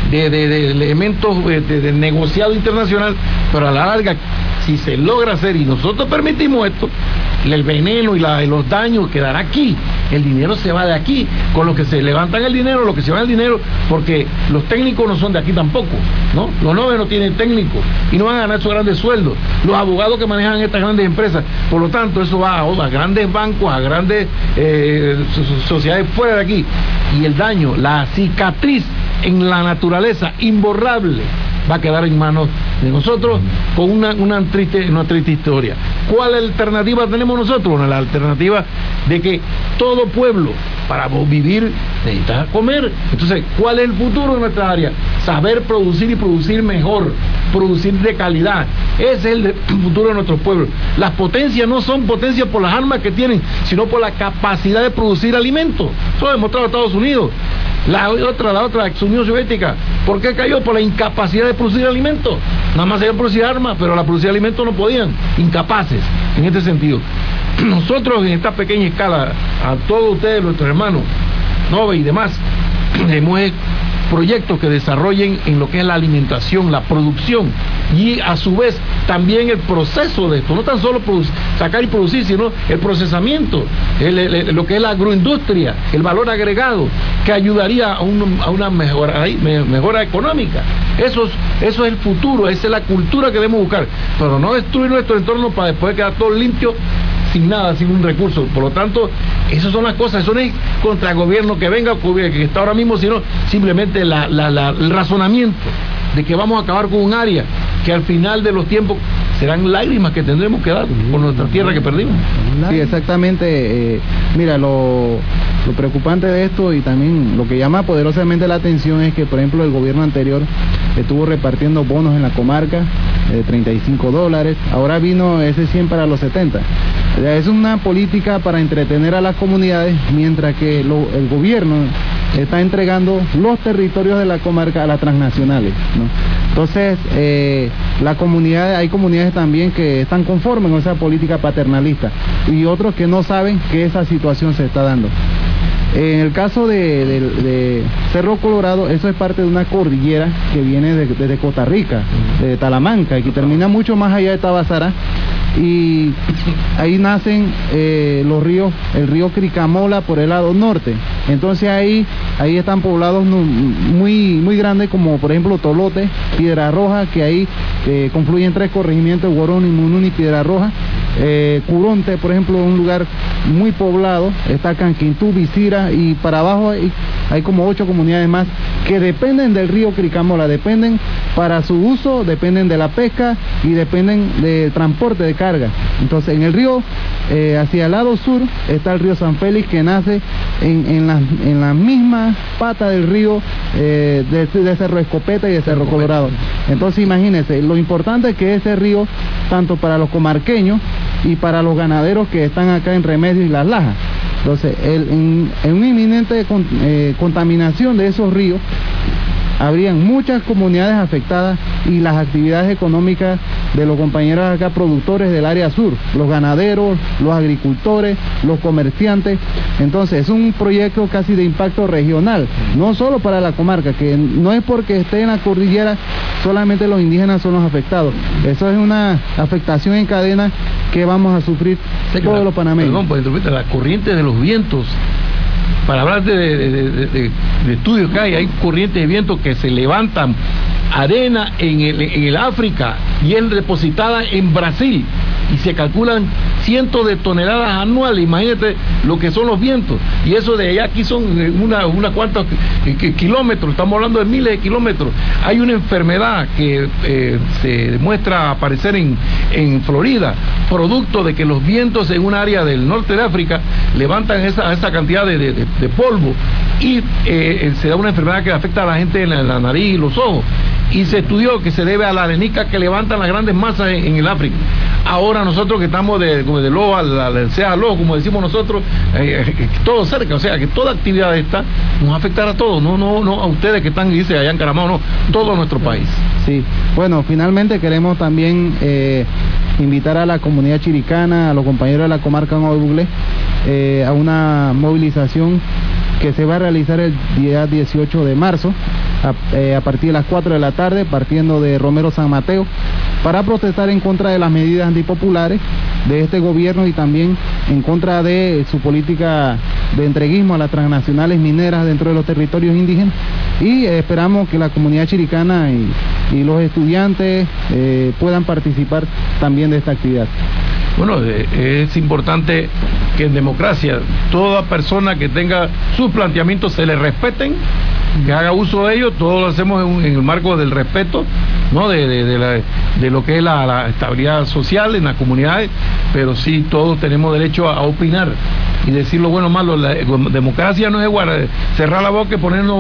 de elementos de negociado internacional, pero a la larga, si se logra hacer y nosotros permitimos esto, el veneno y los daños quedará aquí, el dinero se va de aquí, con lo que se levantan el dinero, lo que se va el dinero, porque los técnicos no son de aquí tampoco, ¿no? Los noves no tienen técnicos y no van a ganar esos grandes sueldos, los abogados que manejan estas grandes empresas, por lo tanto eso va a grandes bancos, a grandes sociedades fuera de aquí, y el daño, la cicatriz en la naturaleza imborrable va a quedar en manos de nosotros con una triste historia. ¿Cuál alternativa tenemos nosotros? Bueno, la alternativa de que todo pueblo, para vivir, necesita comer. Entonces, ¿cuál es el futuro de nuestra área? Saber producir y producir mejor, producir de calidad. Ese es el futuro de nuestros pueblos. Las potencias no son potencias por las armas que tienen, sino por la capacidad de producir alimentos. Eso lo ha demostrado Estados Unidos. La otra ex Unión Soviética, ¿por qué cayó? Por la incapacidad de producir alimentos. Nada más se iban a producir armas, pero la producir alimentos no podían, incapaces, en este sentido. Nosotros en esta pequeña escala, a todos ustedes, nuestros hermanos, Nove y demás, hemos proyectos que desarrollen en lo que es la alimentación, la producción y a su vez también el proceso de esto, no tan solo sacar y producir, sino el procesamiento, lo que es la agroindustria, el valor agregado que ayudaría a una mejora económica. Eso es el futuro, esa es la cultura que debemos buscar, pero no destruir nuestro entorno para después quedar todo limpio sin nada, sin un recurso. Por lo tanto, esas son las cosas, eso no es contra el gobierno que venga, que está ahora mismo, sino simplemente el razonamiento de que vamos a acabar con un área que al final de los tiempos serán lágrimas que tendremos que dar por nuestra tierra que perdimos. Sí, exactamente. Mira, lo preocupante de esto y también lo que llama poderosamente la atención es que, por ejemplo, el gobierno anterior estuvo repartiendo bonos en la comarca de $35, ahora vino ese 100 para los 70. Es una política para entretener a las comunidades, mientras que el gobierno está entregando los territorios de la comarca a las transnacionales, ¿no? Entonces, hay comunidades también que están conformes con esa política paternalista y otros que no saben que esa situación se está dando. En el caso de Cerro Colorado, eso es parte de una cordillera que viene desde Costa Rica, de Talamanca, y que termina mucho más allá de Tabasara, y ahí nacen los ríos, el río Cricamola por el lado norte. Entonces ahí están poblados muy grandes, como por ejemplo Tolote, Piedra Roja, que ahí confluyen 3 corregimientos, Guarón, Munún y Piedra Roja. Curonte, por ejemplo, un lugar muy poblado, está Canquintú, Vicira, y para abajo hay como 8 comunidades más que dependen del río Cricamola, dependen para su uso, dependen de la pesca y dependen del transporte de carga. Entonces en el río, hacia el lado sur, está el río San Félix, que nace en la misma pata del río de Cerro Escopeta y de Cerro Colorado. Entonces imagínense, lo importante es que ese río, tanto para los comarqueños y para los ganaderos que están acá en Remedios y Las Lajas. Entonces, en una inminente contaminación de esos ríos, habrían muchas comunidades afectadas y las actividades económicas de los compañeros acá productores del área sur, los ganaderos, los agricultores, los comerciantes. Entonces es un proyecto casi de impacto regional, no solo para la comarca, que no es porque esté en la cordillera solamente los indígenas son los afectados. Eso es una afectación en cadena que vamos a sufrir todos los panameños. Perdón, pues las corrientes de los vientos. Para hablar de estudios que hay corrientes de viento que se levantan arena en el África y es depositada en Brasil y se calculan cientos de toneladas anuales. Imagínate lo que son los vientos, y eso de allá aquí son unas cuantos kilómetros, estamos hablando de miles de kilómetros. Hay una enfermedad que se demuestra aparecer en Florida, producto de que los vientos en un área del norte de África levantan esa cantidad de polvo y se da una enfermedad que afecta a la gente en la nariz y los ojos, y se estudió que se debe a la arenica que levantan las grandes masas en el África. Ahora nosotros que estamos de Loa al Sea Loa, como decimos nosotros, todo cerca, o sea que toda actividad esta nos va a afectar a todos, no a ustedes que están, dice, allá en Caramao, no, todo nuestro país. Sí, bueno, finalmente queremos también invitar a la comunidad chiricana, a los compañeros de la comarca Maule, a una movilización que se va a realizar el día 18 de marzo a partir de las 4 de la tarde, partiendo de Romero San Mateo, para protestar en contra de las medidas antipopulares de este gobierno y también en contra de su política de entreguismo a las transnacionales mineras dentro de los territorios indígenas, y esperamos que la comunidad chiricana y los estudiantes puedan participar también de esta actividad. Bueno, es importante que en democracia toda persona que tenga sus planteamientos se le respeten, que haga uso de ellos. Todos lo hacemos en el marco del respeto, ¿no? de lo que es la estabilidad social en las comunidades, pero sí todos tenemos derecho a opinar y decir lo bueno o malo. La democracia no es igual cerrar la boca y ponernos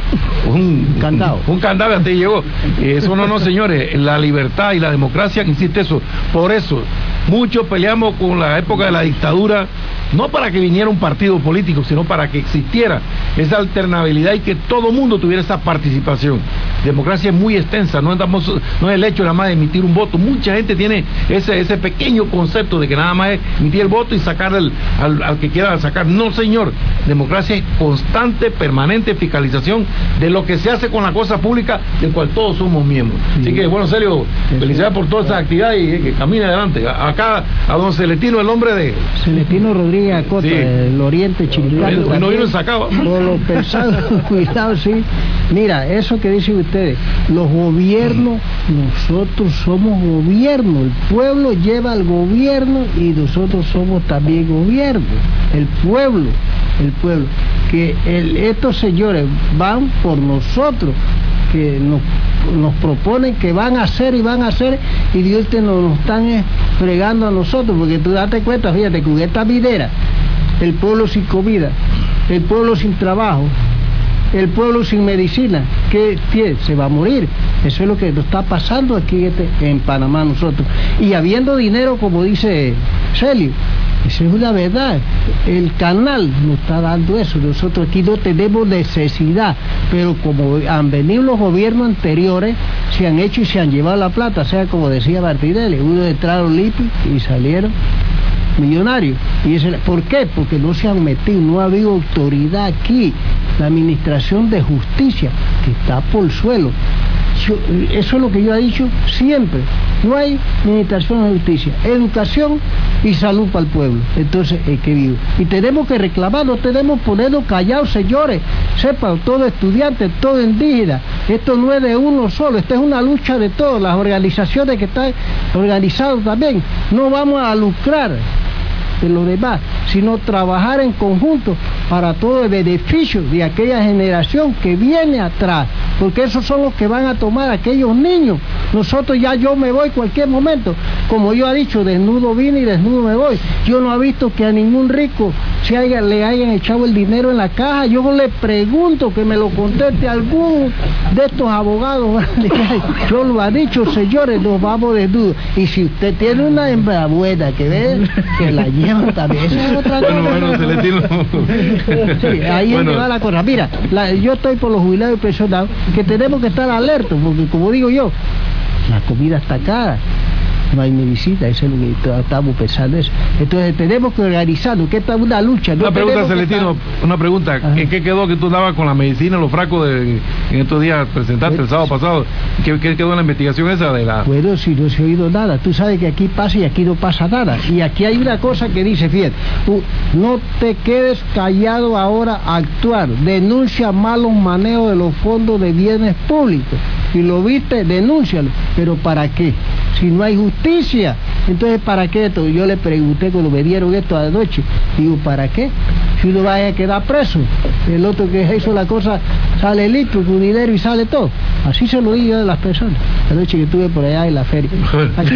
un candado antes llegó. Eso no, señores. La libertad y la democracia, insiste eso. Por eso muchos peleamos con la época de la dictadura, no para que viniera un partido político, sino para que existiera esa alternabilidad y que todo mundo tuviera esa participación. Democracia es muy extensa, no es el hecho nada más de emitir un voto. Mucha gente tiene ese pequeño concepto de que nada más es emitir el voto y sacar al que quiera sacar. No, señor. Democracia es constante, permanente fiscalización de lo que se hace con la cosa pública, del cual todos somos miembros. Sí. Así que, bueno, Celio, felicidades por toda esa actividad y que camine adelante. Acá a don Celestino, el hombre de... Celestino Rodríguez Acosta, sí. El Oriente Chiricano. No vino sacado. Por los pesados, cuidado, sí. Mira, eso que dicen ustedes, los gobiernos, nosotros somos gobierno, el pueblo lleva al gobierno y nosotros somos también gobierno, el pueblo, que estos señores van por nosotros, que nos proponen que van a hacer y Dios nos están fregando a nosotros, porque tú date cuenta, fíjate, con esta minera, el pueblo sin comida, el pueblo sin trabajo, el pueblo sin medicina, ¿qué se va a morir? Eso es lo que nos está pasando aquí en Panamá nosotros, y habiendo dinero, como dice Celio, esa es una verdad. El canal nos está dando eso. Nosotros aquí no tenemos necesidad, pero como han venido los gobiernos anteriores, se han hecho y se han llevado la plata. O sea, como decía Martinelli, uno entraron limpios y salieron millonarios. ¿Por qué? Porque no se han metido, no ha habido autoridad aquí. La administración de justicia, que está por el suelo. Eso es lo que yo he dicho siempre. No hay administración de justicia, educación y salud para el pueblo. Entonces, ¿qué vivo? Y tenemos que reclamar, no tenemos que ponernos callados, señores. Sepan, todo estudiante, todo indígena. Esto no es de uno solo, esta es una lucha de todas las organizaciones que están organizadas también. No vamos a lucrar de los demás, sino trabajar en conjunto para todo el beneficio de aquella generación que viene atrás, porque esos son los que van a tomar aquellos niños. Nosotros ya yo me voy cualquier momento, como yo he dicho, desnudo vine y desnudo me voy. Yo no he visto que a ningún rico le hayan echado el dinero en la caja. Yo le pregunto que me lo conteste algún de estos abogados. Yo lo he dicho, señores, nos vamos desnudos. Y si usted tiene una hembra buena que ve, que la llevan también. Esa es otra cosa. Bueno, Celestino. Sí, ahí es que va la cosa. Mira, yo estoy por los jubilados y pensionados, que tenemos que estar alertos, porque como digo yo, la comida está cara, no hay medicina, eso es lo que estamos pensando eso. Entonces tenemos que organizarnos, que esta es una lucha. Una pregunta, Celestino, una pregunta. ¿En qué quedó que tú andabas con la medicina, los frascos en estos días presentaste el sábado pasado? ¿Qué quedó en la investigación esa de la...? Bueno, si no se ha oído nada, tú sabes que aquí pasa y aquí no pasa nada. Y aquí hay una cosa que dice, fíjate, no te quedes callado ahora a actuar, denuncia malos manejos de los fondos de bienes públicos. Si lo viste, denúncialo. ¿Pero para qué? Si no hay justicia, entonces ¿para qué esto? Yo le pregunté cuando me dieron esto anoche, digo, ¿para qué? Si uno vaya a quedar preso, el otro que hizo la cosa sale limpio con dinero y sale todo. Así se lo digo yo de las personas, la noche que estuve por allá en la feria. Aquí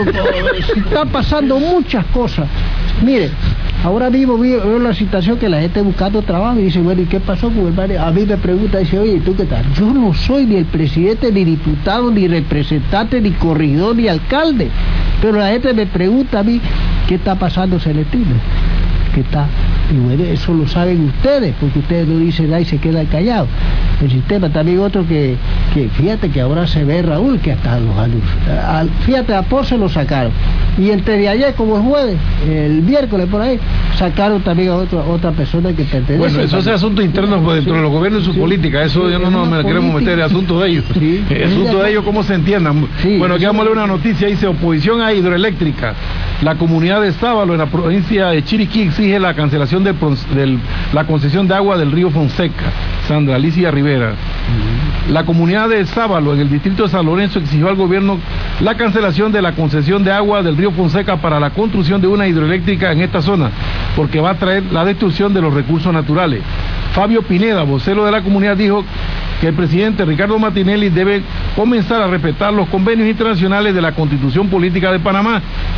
está pasando muchas cosas. Mire, ahora mismo veo la situación que la gente buscando trabajo y dice, bueno, ¿y qué pasó con el barrio? A mí me pregunta, dice, oye, ¿y tú qué tal? Yo no soy ni el presidente, ni diputado, ni representante, ni corregidor, ni alcalde. Pero la gente me pregunta a mí, ¿qué está pasando, Celestino? ¿Qué está? Y bueno, eso lo saben ustedes, porque ustedes no dicen nada y se quedan callados. El sistema también otro que fíjate que ahora se ve, Raúl, que hasta los fíjate, a Pozo lo sacaron. Y entre de ayer, como el jueves, el miércoles por ahí, sacaron también a otra persona que pertenece. Bueno, eso es asunto interno dentro de los gobiernos y su política, eso yo no me queremos meter, el asunto de ellos. Sí, el asunto de ellos, cómo se entiendan. Sí, bueno, aquí vamos a leer una noticia, dice, oposición a hidroeléctrica. La comunidad de Sábalo, en la provincia de Chiriquí, exige la cancelación de la concesión de agua del río Fonseca. Sandra Alicia Rivera. La comunidad de Sábalo, en el distrito de San Lorenzo, exigió al gobierno la cancelación de la concesión de agua del río Fonseca para la construcción de una hidroeléctrica en esta zona, porque va a traer la destrucción de los recursos naturales. Fabio Pineda, vocero de la comunidad, dijo que el presidente Ricardo Martinelli debe comenzar a respetar los convenios internacionales de la Constitución Política de Panamá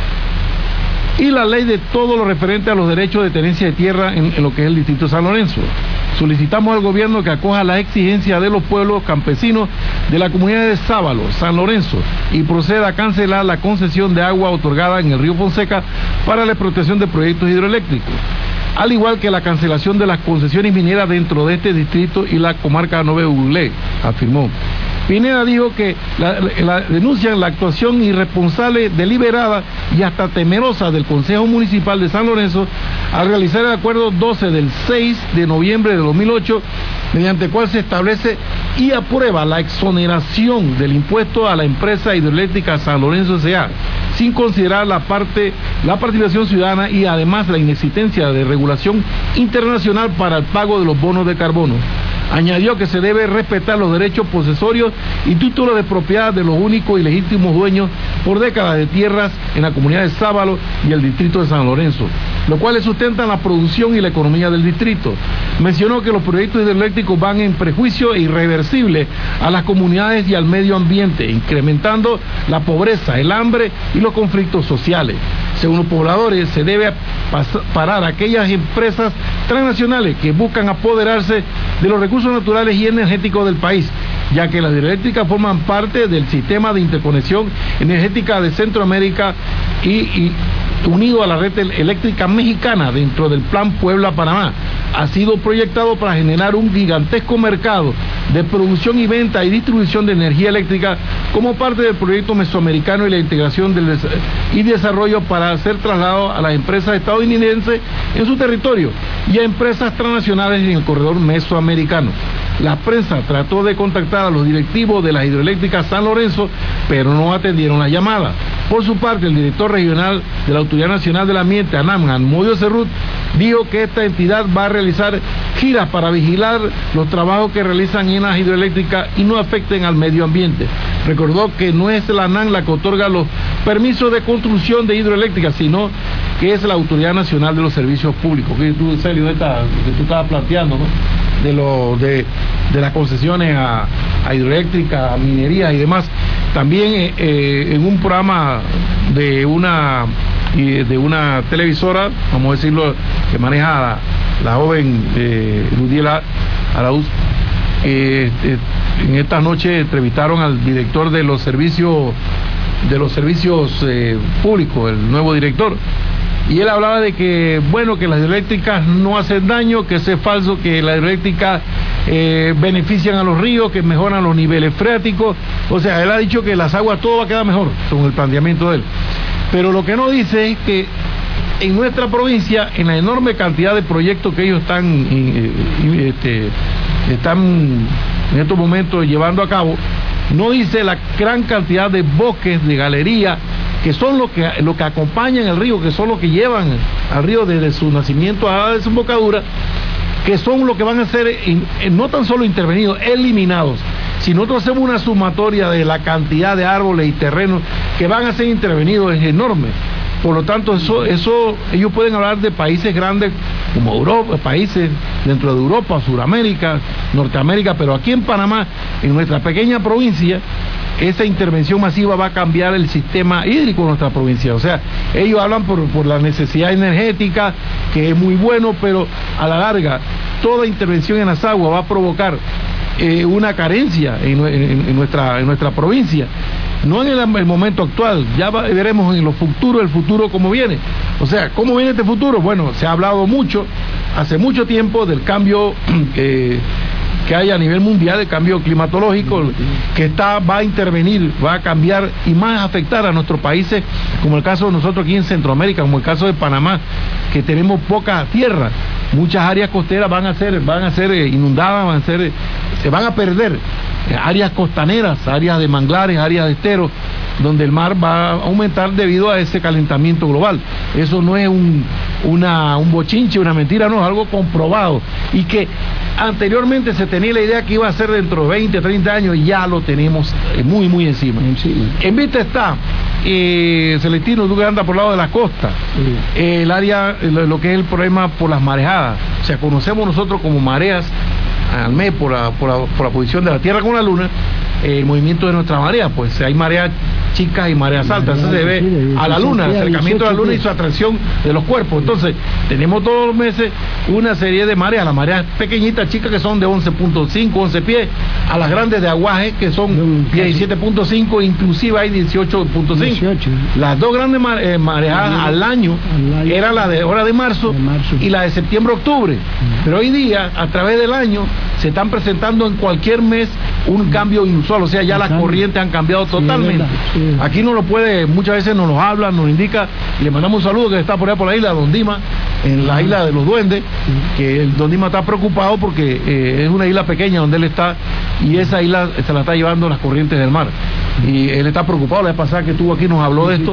y la ley de todo lo referente a los derechos de tenencia de tierra en lo que es el distrito de San Lorenzo. Solicitamos al gobierno que acoja las exigencias de los pueblos campesinos de la comunidad de Sábalo, San Lorenzo, y proceda a cancelar la concesión de agua otorgada en el río Fonseca para la explotación de proyectos hidroeléctricos, al igual que la cancelación de las concesiones mineras dentro de este distrito y la comarca Nove Uglé, afirmó. Pineda dijo que denuncian la actuación irresponsable, deliberada y hasta temerosa del Consejo Municipal de San Lorenzo al realizar el acuerdo 12 del 6 de noviembre de 2008, mediante el cual se establece y aprueba la exoneración del impuesto a la empresa hidroeléctrica San Lorenzo S.A., sin considerar la participación ciudadana y además la inexistencia de regulación internacional para el pago de los bonos de carbono. Añadió que se debe respetar los derechos posesorios y títulos de propiedad de los únicos y legítimos dueños por décadas de tierras en la comunidad de Sábalo y el distrito de San Lorenzo, lo cual sustentan la producción y la economía del distrito. Mencionó que los proyectos hidroeléctricos van en prejuicio irreversible a las comunidades y al medio ambiente, incrementando la pobreza, el hambre y los conflictos sociales. Según los pobladores, se debe parar a aquellas empresas transnacionales que buscan apoderarse de los recursos naturales y energéticos del país, ya que las hidroeléctricas forman parte del sistema de interconexión energética de Centroamérica y unido a la red eléctrica mexicana dentro del Plan Puebla-Panamá. Ha sido proyectado para generar un gigantesco mercado de producción y venta y distribución de energía eléctrica como parte del proyecto mesoamericano y la integración y desarrollo para ser trasladado a las empresas estadounidenses en su territorio y a empresas transnacionales en el corredor mesoamericano. La prensa trató de contactar a los directivos de las hidroeléctricas San Lorenzo, pero no atendieron la llamada. Por su parte, el director regional de la Autoridad Nacional del Ambiente, ANAM, Moyo Cerrut, dijo que esta entidad va a realizar giras para vigilar los trabajos que realizan en las hidroeléctricas y no afecten al medio ambiente. Recordó que no es la ANAM la que otorga los permisos de construcción de hidroeléctricas, sino que es la Autoridad Nacional de los Servicios Públicos, que tú, Celio, que tú estabas planteando, ¿no? De las concesiones a hidroeléctrica, a minería y demás. También en un programa de una televisora, vamos a decirlo, que maneja la joven Ludiela Arauz, en esta noche entrevistaron al director de los servicios públicos, el nuevo director, y él hablaba de que, bueno, que las hidroeléctricas no hacen daño, que eso es falso, que las hidroeléctricas benefician a los ríos, que mejoran los niveles freáticos. O sea, él ha dicho que las aguas todo va a quedar mejor, según el planteamiento de él. Pero lo que no dice es que en nuestra provincia, en la enorme cantidad de proyectos que ellos están en estos momentos llevando a cabo, no dice la gran cantidad de bosques, de galerías, que son lo que acompañan el río, que son lo que llevan al río desde su nacimiento a la desembocadura, que son lo que van a ser no tan solo intervenidos, eliminados. Si nosotros hacemos una sumatoria de la cantidad de árboles y terrenos que van a ser intervenidos, es enorme. Por lo tanto, eso ellos pueden hablar de países grandes como Europa, países dentro de Europa, Sudamérica, Norteamérica, pero aquí en Panamá, en nuestra pequeña provincia, esa intervención masiva va a cambiar el sistema hídrico de nuestra provincia. O sea, ellos hablan por la necesidad energética, que es muy bueno, pero a la larga, toda intervención en las aguas va a provocar una carencia en nuestra provincia. No en el momento actual, ya veremos en el futuro cómo viene. O sea, ¿cómo viene este futuro? Bueno, se ha hablado mucho, hace mucho tiempo, del cambio que hay a nivel mundial, el cambio climatológico, que va a intervenir, va a cambiar y más afectar a nuestros países, como el caso de nosotros aquí en Centroamérica, como el caso de Panamá, que tenemos poca tierra. Muchas áreas costeras van a ser inundadas, se van a perder áreas costaneras, áreas de manglares, áreas de esteros, donde el mar va a aumentar debido a ese calentamiento global. Eso no es un bochinche, una mentira, no, es algo comprobado, y que anteriormente se tenía la idea que iba a ser dentro de 20, 30 años, y ya lo tenemos muy, muy encima. En vista está, Celestino, tú que andas por el lado de la costa, el área, lo que es el problema por las marejadas. O sea, conocemos nosotros como mareas al mes por la posición de la Tierra con la Luna, el movimiento de nuestra marea, pues hay mareas chicas y mareas altas. Eso se debe a la Luna, el acercamiento de la Luna y su atracción de los cuerpos. Entonces, tenemos todos los meses una serie de mareas, las mareas pequeñitas, chicas, que son de 11.5, 11 pies, a las grandes de aguaje, que son 17.5, inclusive hay 18.5. Las dos grandes mareadas al año era la de hora de marzo y la de septiembre-octubre. Pero hoy día, a través del año, se están presentando en cualquier mes un cambio inusual. O sea, ya las corrientes han cambiado totalmente. Aquí no lo puede, muchas veces nos lo hablan, nos indica, y le mandamos un saludo que está por allá por la isla de Don Dima, en la isla de los Duendes, que el Don Dima está preocupado porque es una isla pequeña donde él está, y esa isla se la está llevando las corrientes del mar. Y él está preocupado. La vez pasada que estuvo aquí nos habló de esto,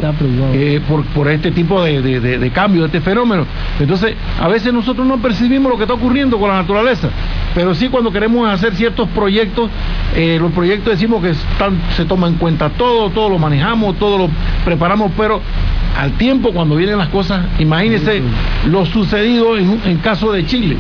por este tipo de cambio, de este fenómeno. Entonces, a veces nosotros no percibimos lo que está ocurriendo con la naturaleza, pero sí cuando queremos hacer ciertos proyectos, los proyectos decimos que se toma en cuenta todo lo manejamos, todo lo preparamos, pero al tiempo, cuando vienen las cosas, imagínense lo sucedido en caso de Chile.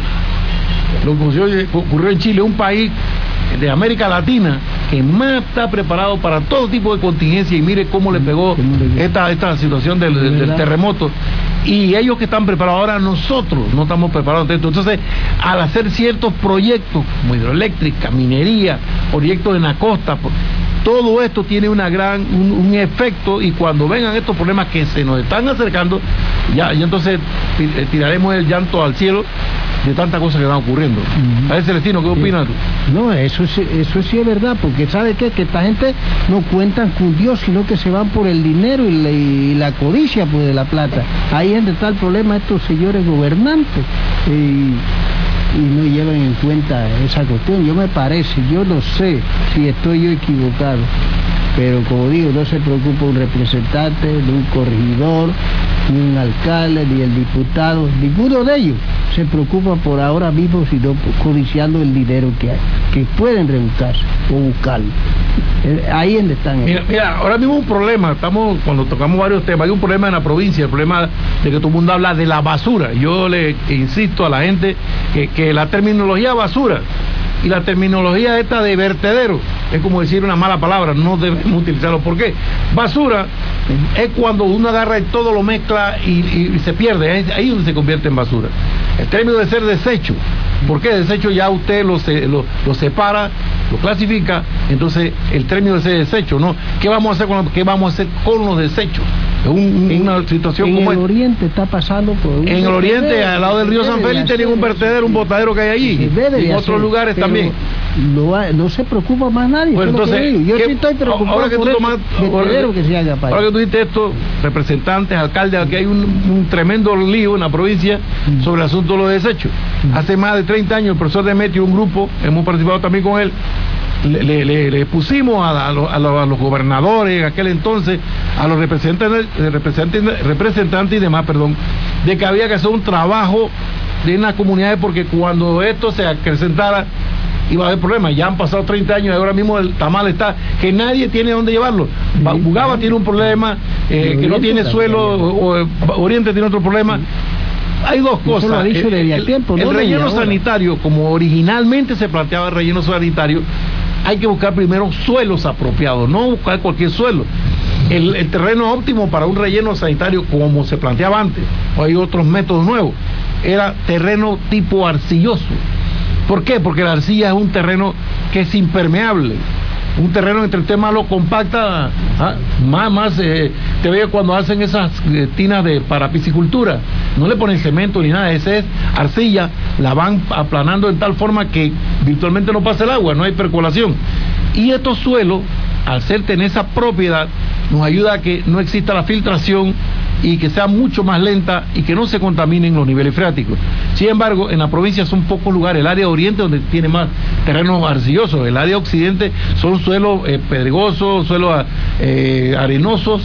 Lo que ocurrió en Chile, un país de América Latina que más está preparado para todo tipo de contingencia, y mire cómo le pegó esta situación del terremoto, y ellos que están preparados. Ahora nosotros no estamos preparados. Entonces, al hacer ciertos proyectos como hidroeléctrica, minería, proyectos en la costa, todo esto tiene un efecto, y cuando vengan estos problemas que se nos están acercando, ya entonces tiraremos el llanto al cielo de tantas cosas que van ocurriendo. A ver, Celestino, ¿qué opinas tú? No, eso sí es verdad, porque ¿sabe qué? Que esta gente no cuentan con Dios, sino que se van por el dinero y la codicia, pues, de la plata. Ahí es donde está el problema de estos señores gobernantes, y no llevan en cuenta esa cuestión. Yo no sé si estoy yo equivocado, pero como digo, no se preocupa un representante, ni un corregidor, ni un alcalde, ni el diputado, ninguno de ellos se preocupa por ahora mismo, sino codiciando el dinero que pueden rebuscarse o buscarlo. Ahí es donde están. Mira, ahora mismo un problema, cuando tocamos varios temas, hay un problema en la provincia, el problema de que todo el mundo habla de la basura. Yo le insisto a la gente que la terminología basura y la terminología esta de vertedero es como decir una mala palabra, no debemos utilizarlo. ¿Por qué? Basura es cuando uno agarra y todo lo mezcla y se pierde, es ahí donde se convierte en basura. El término de ser desecho, ¿por qué? Desecho ya usted lo separa, lo clasifica, entonces el término de ser desecho, ¿no? ¿Qué vamos a hacer con los desechos? Una situación en como el oriente está pasando por en el oriente, al lado del río San Félix, tienen un vertedero, un botadero que hay allí, en otros lugares también. No se preocupa más nadie. Bueno, entonces, yo sí estoy preocupado ahora que por que se haga para ahora que tú dijiste esto, representantes, alcaldes, aquí hay un tremendo lío en la provincia sobre el asunto de los desechos. Hace más de 30 años el profesor Demetrio y un grupo, hemos participado también con él, le pusimos a los gobernadores en aquel entonces, a los representantes y demás, de que había que hacer un trabajo de las comunidades, porque cuando esto se acrecentara iba a haber problemas. Ya han pasado 30 años y ahora mismo el tamal está que nadie tiene dónde llevarlo. Bugaba tiene un problema, que no tiene suelo, Oriente tiene otro problema. Hay dos cosas. El relleno sanitario, como originalmente se planteaba el relleno sanitario, hay que buscar primero suelos apropiados, no buscar cualquier suelo. El terreno óptimo para un relleno sanitario, como se planteaba antes, o hay otros métodos nuevos, era terreno tipo arcilloso. ¿Por qué? Porque la arcilla es un terreno que es impermeable, un terreno entre el tema lo compacta, te veo cuando hacen esas tinas para piscicultura, no le ponen cemento ni nada, esa es arcilla, la van aplanando en tal forma que virtualmente no pasa el agua, no hay percolación. Y estos suelos, al tener esa propiedad, nos ayuda a que no exista la filtración y que sea mucho más lenta y que no se contaminen los niveles freáticos. Sin embargo, en la provincia son pocos lugares, el área oriente donde tiene más terrenos arcillosos, el área occidente son suelos pedregosos, suelos arenosos,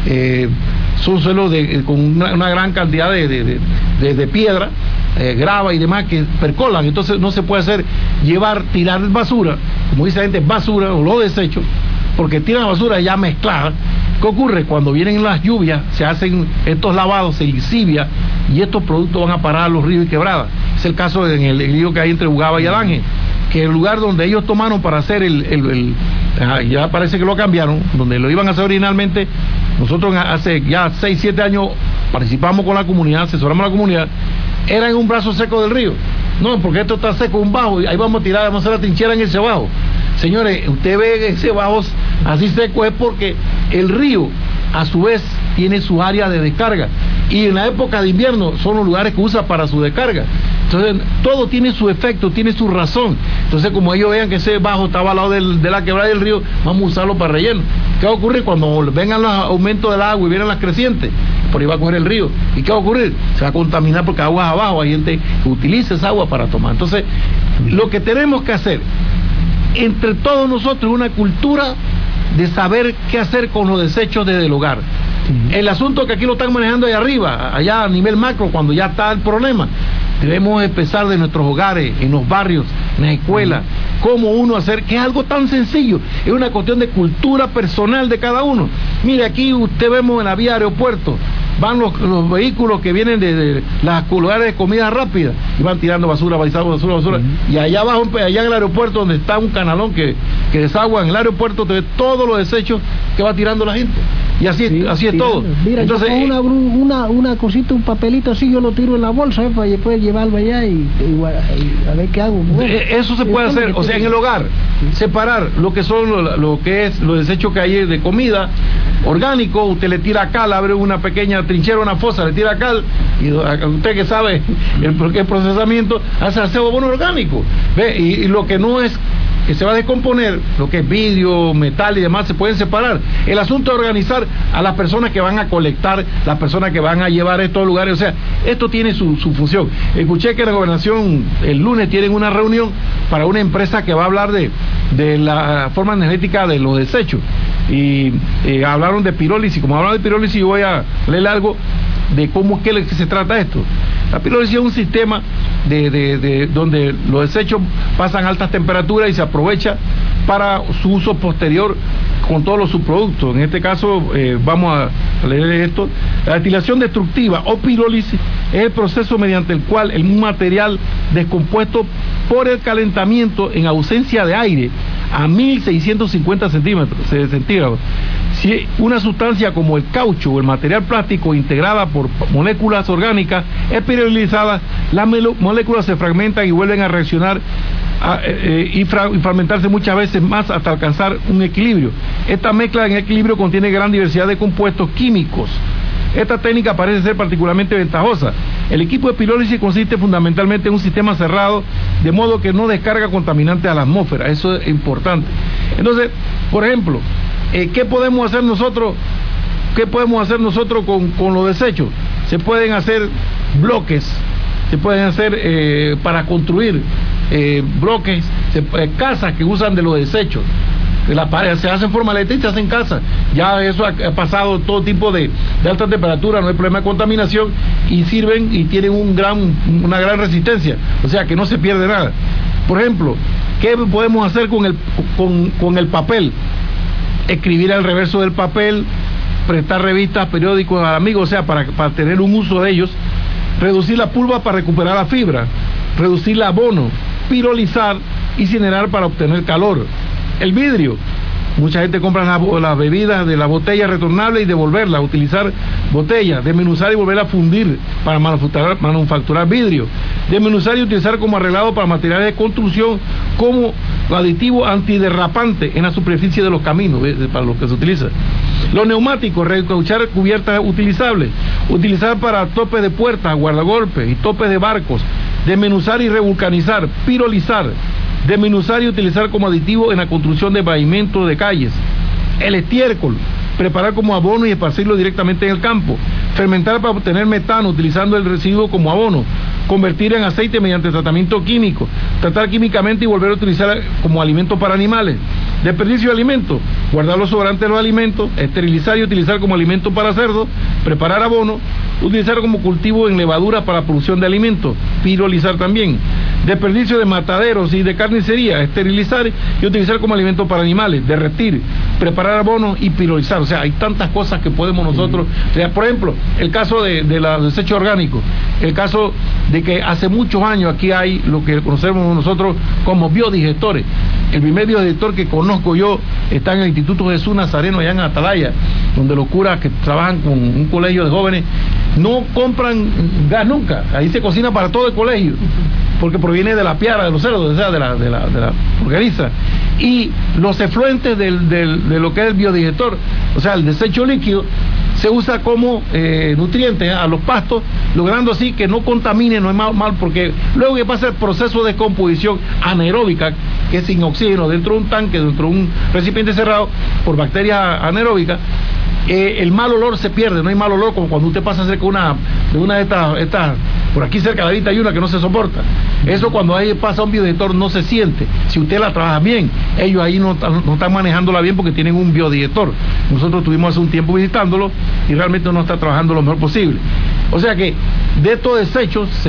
son suelos con una gran cantidad de piedra, grava y demás que percolan, entonces no se puede tirar basura, como dice la gente, basura o los desechos, porque tiran la basura ya mezclada. ¿Qué ocurre? Cuando vienen las lluvias, se hacen estos lavados, se lisivia y estos productos van a parar a los ríos y quebradas. Es el caso en el río que hay entre Ugaba y Alange, que el lugar donde ellos tomaron para hacer ya parece que lo cambiaron, donde lo iban a hacer originalmente. Nosotros hace ya 6-7 años participamos con la comunidad, asesoramos a la comunidad, era en un brazo seco del río. No, porque esto está seco, un bajo, y ahí vamos a hacer la trinchera en ese bajo. Señores, usted ve ese bajo así seco es porque el río a su vez tiene su área de descarga y en la época de invierno son los lugares que usa para su descarga. Entonces todo tiene su efecto, tiene su razón. Entonces como ellos vean que ese bajo estaba al lado de la quebrada del río, vamos a usarlo para relleno. ¿Qué va a ocurrir cuando vengan los aumentos del agua y vienen las crecientes? Por ahí va a coger el río. ¿Y qué va a ocurrir? Se va a contaminar porque aguas abajo, hay gente que utiliza esa agua para tomar. Entonces lo que tenemos que hacer entre todos nosotros es una cultura de saber qué hacer con los desechos desde el hogar. El asunto que aquí lo están manejando allá arriba, allá a nivel macro, cuando ya está el problema, debemos empezar de nuestros hogares, en los barrios, en las escuelas, cómo uno hacer, que es algo tan sencillo, es una cuestión de cultura personal de cada uno. Mire, aquí usted vemos en la vía aeropuerto, van los vehículos que vienen de las lugares de comida rápida y van tirando basura, y allá abajo, allá en el aeropuerto donde está un canalón que desagua en el aeropuerto, te ve todos los desechos que va tirando la gente. Y así es todo. Mira, entonces, yo una cosita, un papelito así, yo lo tiro en la bolsa para después llevarlo allá y a ver qué hago. Bueno, eso se puede hacer, o sea, en el hogar, separar lo que son lo que es los desechos que hay de comida orgánico. Usted le tira cal, abre una pequeña trinchera, una fosa, le tira cal, y usted que sabe el procesamiento, hace aseo bueno orgánico. ¿Ve? Y lo que no es que se va a descomponer, lo que es vidrio, metal y demás, se pueden separar. El asunto es organizar a las personas que van a colectar, las personas que van a llevar estos lugares, o sea, esto tiene su función. Escuché que la gobernación el lunes tienen una reunión para una empresa que va a hablar de la forma energética de los desechos, y hablaron de pirólisis. Como hablan de pirólisis, yo voy a leer algo de cómo que se trata esto. La pirólisis es un sistema de donde los desechos pasan a altas temperaturas y se aprovecha para su uso posterior con todos los subproductos. En este caso, vamos a leer esto. La destilación destructiva o pirólisis es el proceso mediante el cual un material descompuesto por el calentamiento en ausencia de aire a 1650 centígrados. Si una sustancia como el caucho o el material plástico integrada por moléculas orgánicas es pirolizada, las moléculas se fragmentan y vuelven a reaccionar y fragmentarse muchas veces más hasta alcanzar un equilibrio. Esta mezcla en equilibrio contiene gran diversidad de compuestos químicos. Esta técnica parece ser particularmente ventajosa. El equipo de pirólisis consiste fundamentalmente en un sistema cerrado, de modo que no descarga contaminantes a la atmósfera. Eso es importante. Entonces, por ejemplo, ¿qué podemos hacer nosotros? ¿Qué podemos hacer nosotros con los desechos? Se pueden hacer bloques, se pueden hacer para construir bloques, casas que usan de los desechos. Las paredes se hacen formaletas y se hacen casas. Ya eso ha pasado todo tipo de alta temperatura, no hay problema de contaminación y sirven y tienen una gran resistencia, o sea que no se pierde nada. Por ejemplo, ¿qué podemos hacer con el papel? Escribir al reverso del papel, prestar revistas, periódicos a amigos, o sea, para tener un uso de ellos, reducir la pulpa para recuperar la fibra, reducir el abono, pirolizar, incinerar para obtener calor. El vidrio, mucha gente compra las bebidas de la botella retornable y devolverla, utilizar botellas, desmenuzar y volver a fundir para manufacturar vidrio, desmenuzar y utilizar como arreglado para materiales de construcción como aditivo antiderrapante en la superficie de los caminos, para lo que se utiliza. Los neumáticos, recauchar cubiertas utilizables, utilizar para topes de puertas, guardagolpes y topes de barcos, desmenuzar y revulcanizar, pirolizar, desmenuzar y utilizar como aditivo en la construcción de pavimentos de calles. El estiércol, preparar como abono y esparcirlo directamente en el campo. Fermentar para obtener metano utilizando el residuo como abono. Convertir en aceite mediante tratamiento químico. Tratar químicamente y volver a utilizar como alimento para animales. Desperdicio de alimentos, guardar los sobrantes de los alimentos, esterilizar y utilizar como alimento para cerdos, preparar abono, utilizar como cultivo en levadura para la producción de alimentos, pirolizar también. Desperdicio de mataderos y de carnicería, esterilizar y utilizar como alimento para animales, derretir, preparar abono y pirolizar. O sea, hay tantas cosas que podemos nosotros, por ejemplo, el caso de los desechos orgánicos, el caso de que hace muchos años aquí hay lo que conocemos nosotros como biodigestores. El primer biodigestor que conozco yo está en el Instituto Jesús Nazareno allá en Atalaya, donde los curas que trabajan con un colegio de jóvenes no compran gas nunca, ahí se cocina para todo el colegio, porque proviene de la piara de los cerdos, o sea, de la organiza. Y los efluentes de lo que es el biodigestor, o sea, el desecho líquido, se usa como nutriente a los pastos, logrando así que no contamine, no es mal, porque luego que pasa el proceso de descomposición anaeróbica, que es sin oxígeno, dentro de un tanque, dentro de un recipiente cerrado, por bacterias anaeróbicas, el mal olor se pierde, no hay mal olor como cuando usted pasa cerca de una de estas, por aquí cerca de la vista hay una que no se soporta. Eso cuando ahí pasa un biodigestor no se siente. Si usted la trabaja bien, ellos ahí no están manejándola bien porque tienen un biodigestor. Nosotros estuvimos hace un tiempo visitándolo y realmente no está trabajando lo mejor posible. O sea que de estos desechos se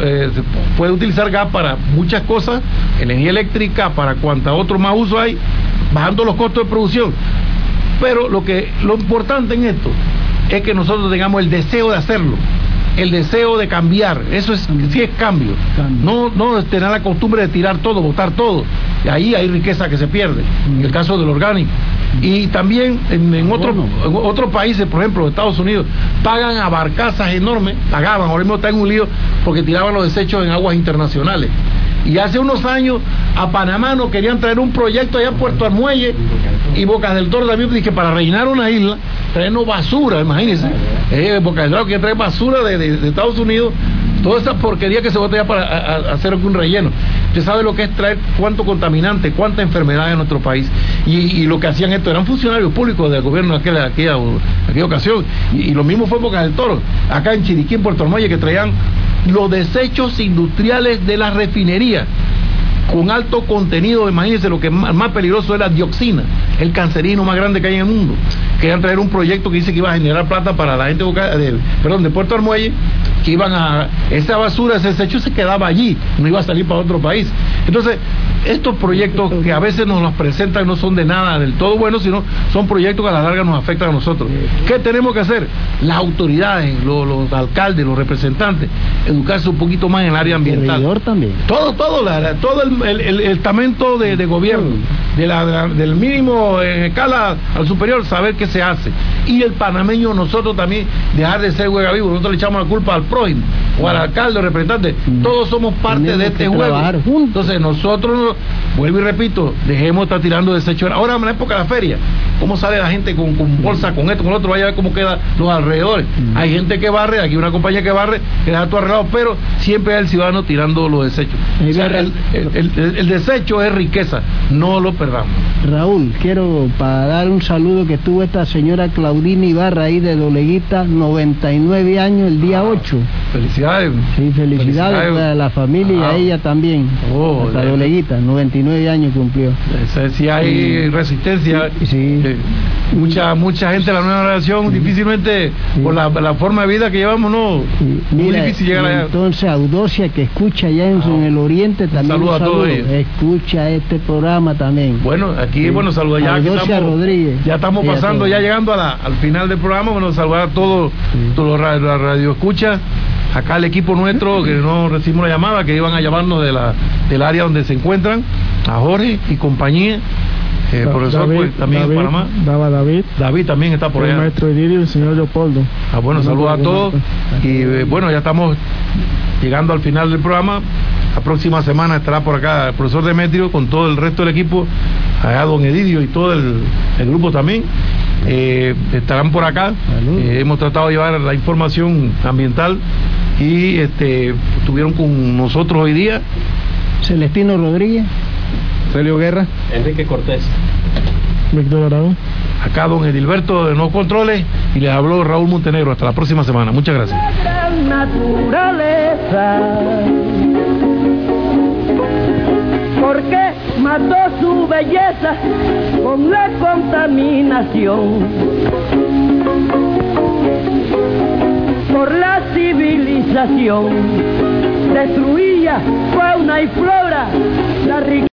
puede utilizar gas para muchas cosas, energía eléctrica, para cuanta otro más uso hay, bajando los costos de producción. Pero lo importante en esto es que nosotros tengamos el deseo de hacerlo, el deseo de cambiar. Eso sí es cambio. No tener la costumbre de tirar todo, botar todo. Y ahí hay riqueza que se pierde, en el caso del orgánico. Y también en otros países, por ejemplo, Estados Unidos, pagan a barcazas enormes, ahora mismo está en un lío porque tiraban los desechos en aguas internacionales. Y hace unos años a Panamá nos querían traer un proyecto allá en Puerto Armuelle y Bocas del Toro también, que para rellenar una isla, traernos basura, imagínense. Bocas del Toro quiere traer basura de Estados Unidos, toda esa porquería que se bota allá para hacer un relleno. Usted sabe lo que es traer cuánto contaminante, cuánta enfermedad en nuestro país. Y lo que hacían esto eran funcionarios públicos del gobierno en aquella ocasión. Y lo mismo fue Bocas del Toro, acá en Chiriquí, en Puerto Armuelle, que traían los desechos industriales de la refinería con alto contenido. Imagínense, lo que más peligroso es la dioxina. el cancerino más grande que hay en el mundo. Querían traer un proyecto que dice que iba a generar plata para la gente de Puerto Armuelle, que iban a... Esa basura, ese desecho se quedaba allí, no iba a salir para otro país. Entonces, estos proyectos que a veces nos los presentan no son de nada del todo buenos, sino son proyectos que a la larga nos afectan a nosotros. ¿Qué tenemos que hacer? Las autoridades, los alcaldes, los representantes, educarse un poquito más en el área ambiental. El también. Todo el estamento de gobierno, del mínimo en escala al superior, saber qué se hace. Y el panameño, nosotros también, dejar de ser juega vivo. Nosotros le echamos la culpa al prójimo, o al alcalde, o al representante. Todos somos parte de este juego. Entonces nosotros, vuelvo y repito, dejemos de estar tirando desechos. Ahora en la época de la feria, cómo sale la gente con bolsa, con esto, con lo otro, vaya a ver cómo quedan los alrededores. Hay gente que barre, aquí una compañía que barre, que deja todo arreglado, pero siempre hay el ciudadano tirando los desechos. O sea, el desecho es riqueza, no lo perdamos. Raúl, quiero para dar un saludo que estuvo esta señora Claudina Ibarra ahí de Doleguita, 99 años el día 8. Felicidades. Sí, felicidades a la familia y a ella también. Hasta Doleguita, 99 años cumplió. Si hay resistencia, sí. Mucha gente de la nueva generación, difícilmente, por la forma de vida que llevamos, no, muy difícil llegar allá. Entonces, Audocia, que escucha allá en el oriente, también un saludo a todos ellos. Escucha este programa también. Bueno, aquí, saludos ya. Audocia Rodríguez. Ya estamos pasando, ya llegando al final del programa. Saludar a todos los radioescuchas. Acá el equipo nuestro, que no recibimos la llamada, que iban a llamarnos del área donde se encuentran, a Jorge y compañía. Profesor, David, pues, también en Panamá. David también está por allá. El maestro Edidio y el señor Leopoldo. Saludos a todos. Y ya estamos llegando al final del programa. La próxima semana estará por acá el profesor Demetrio con todo el resto del equipo, allá don Edidio y todo el grupo también. Estarán por acá. Hemos tratado de llevar la información ambiental y estuvieron con nosotros hoy día Celestino Rodríguez, Celio Guerra, Enrique Cortés, Víctor Aragón. Acá don Edilberto de Nuevos Controles y les habló Raúl Montenegro. Hasta la próxima semana. Muchas gracias. La gran naturaleza, porque mató su belleza con la contaminación, por la civilización destruía fauna y flora, la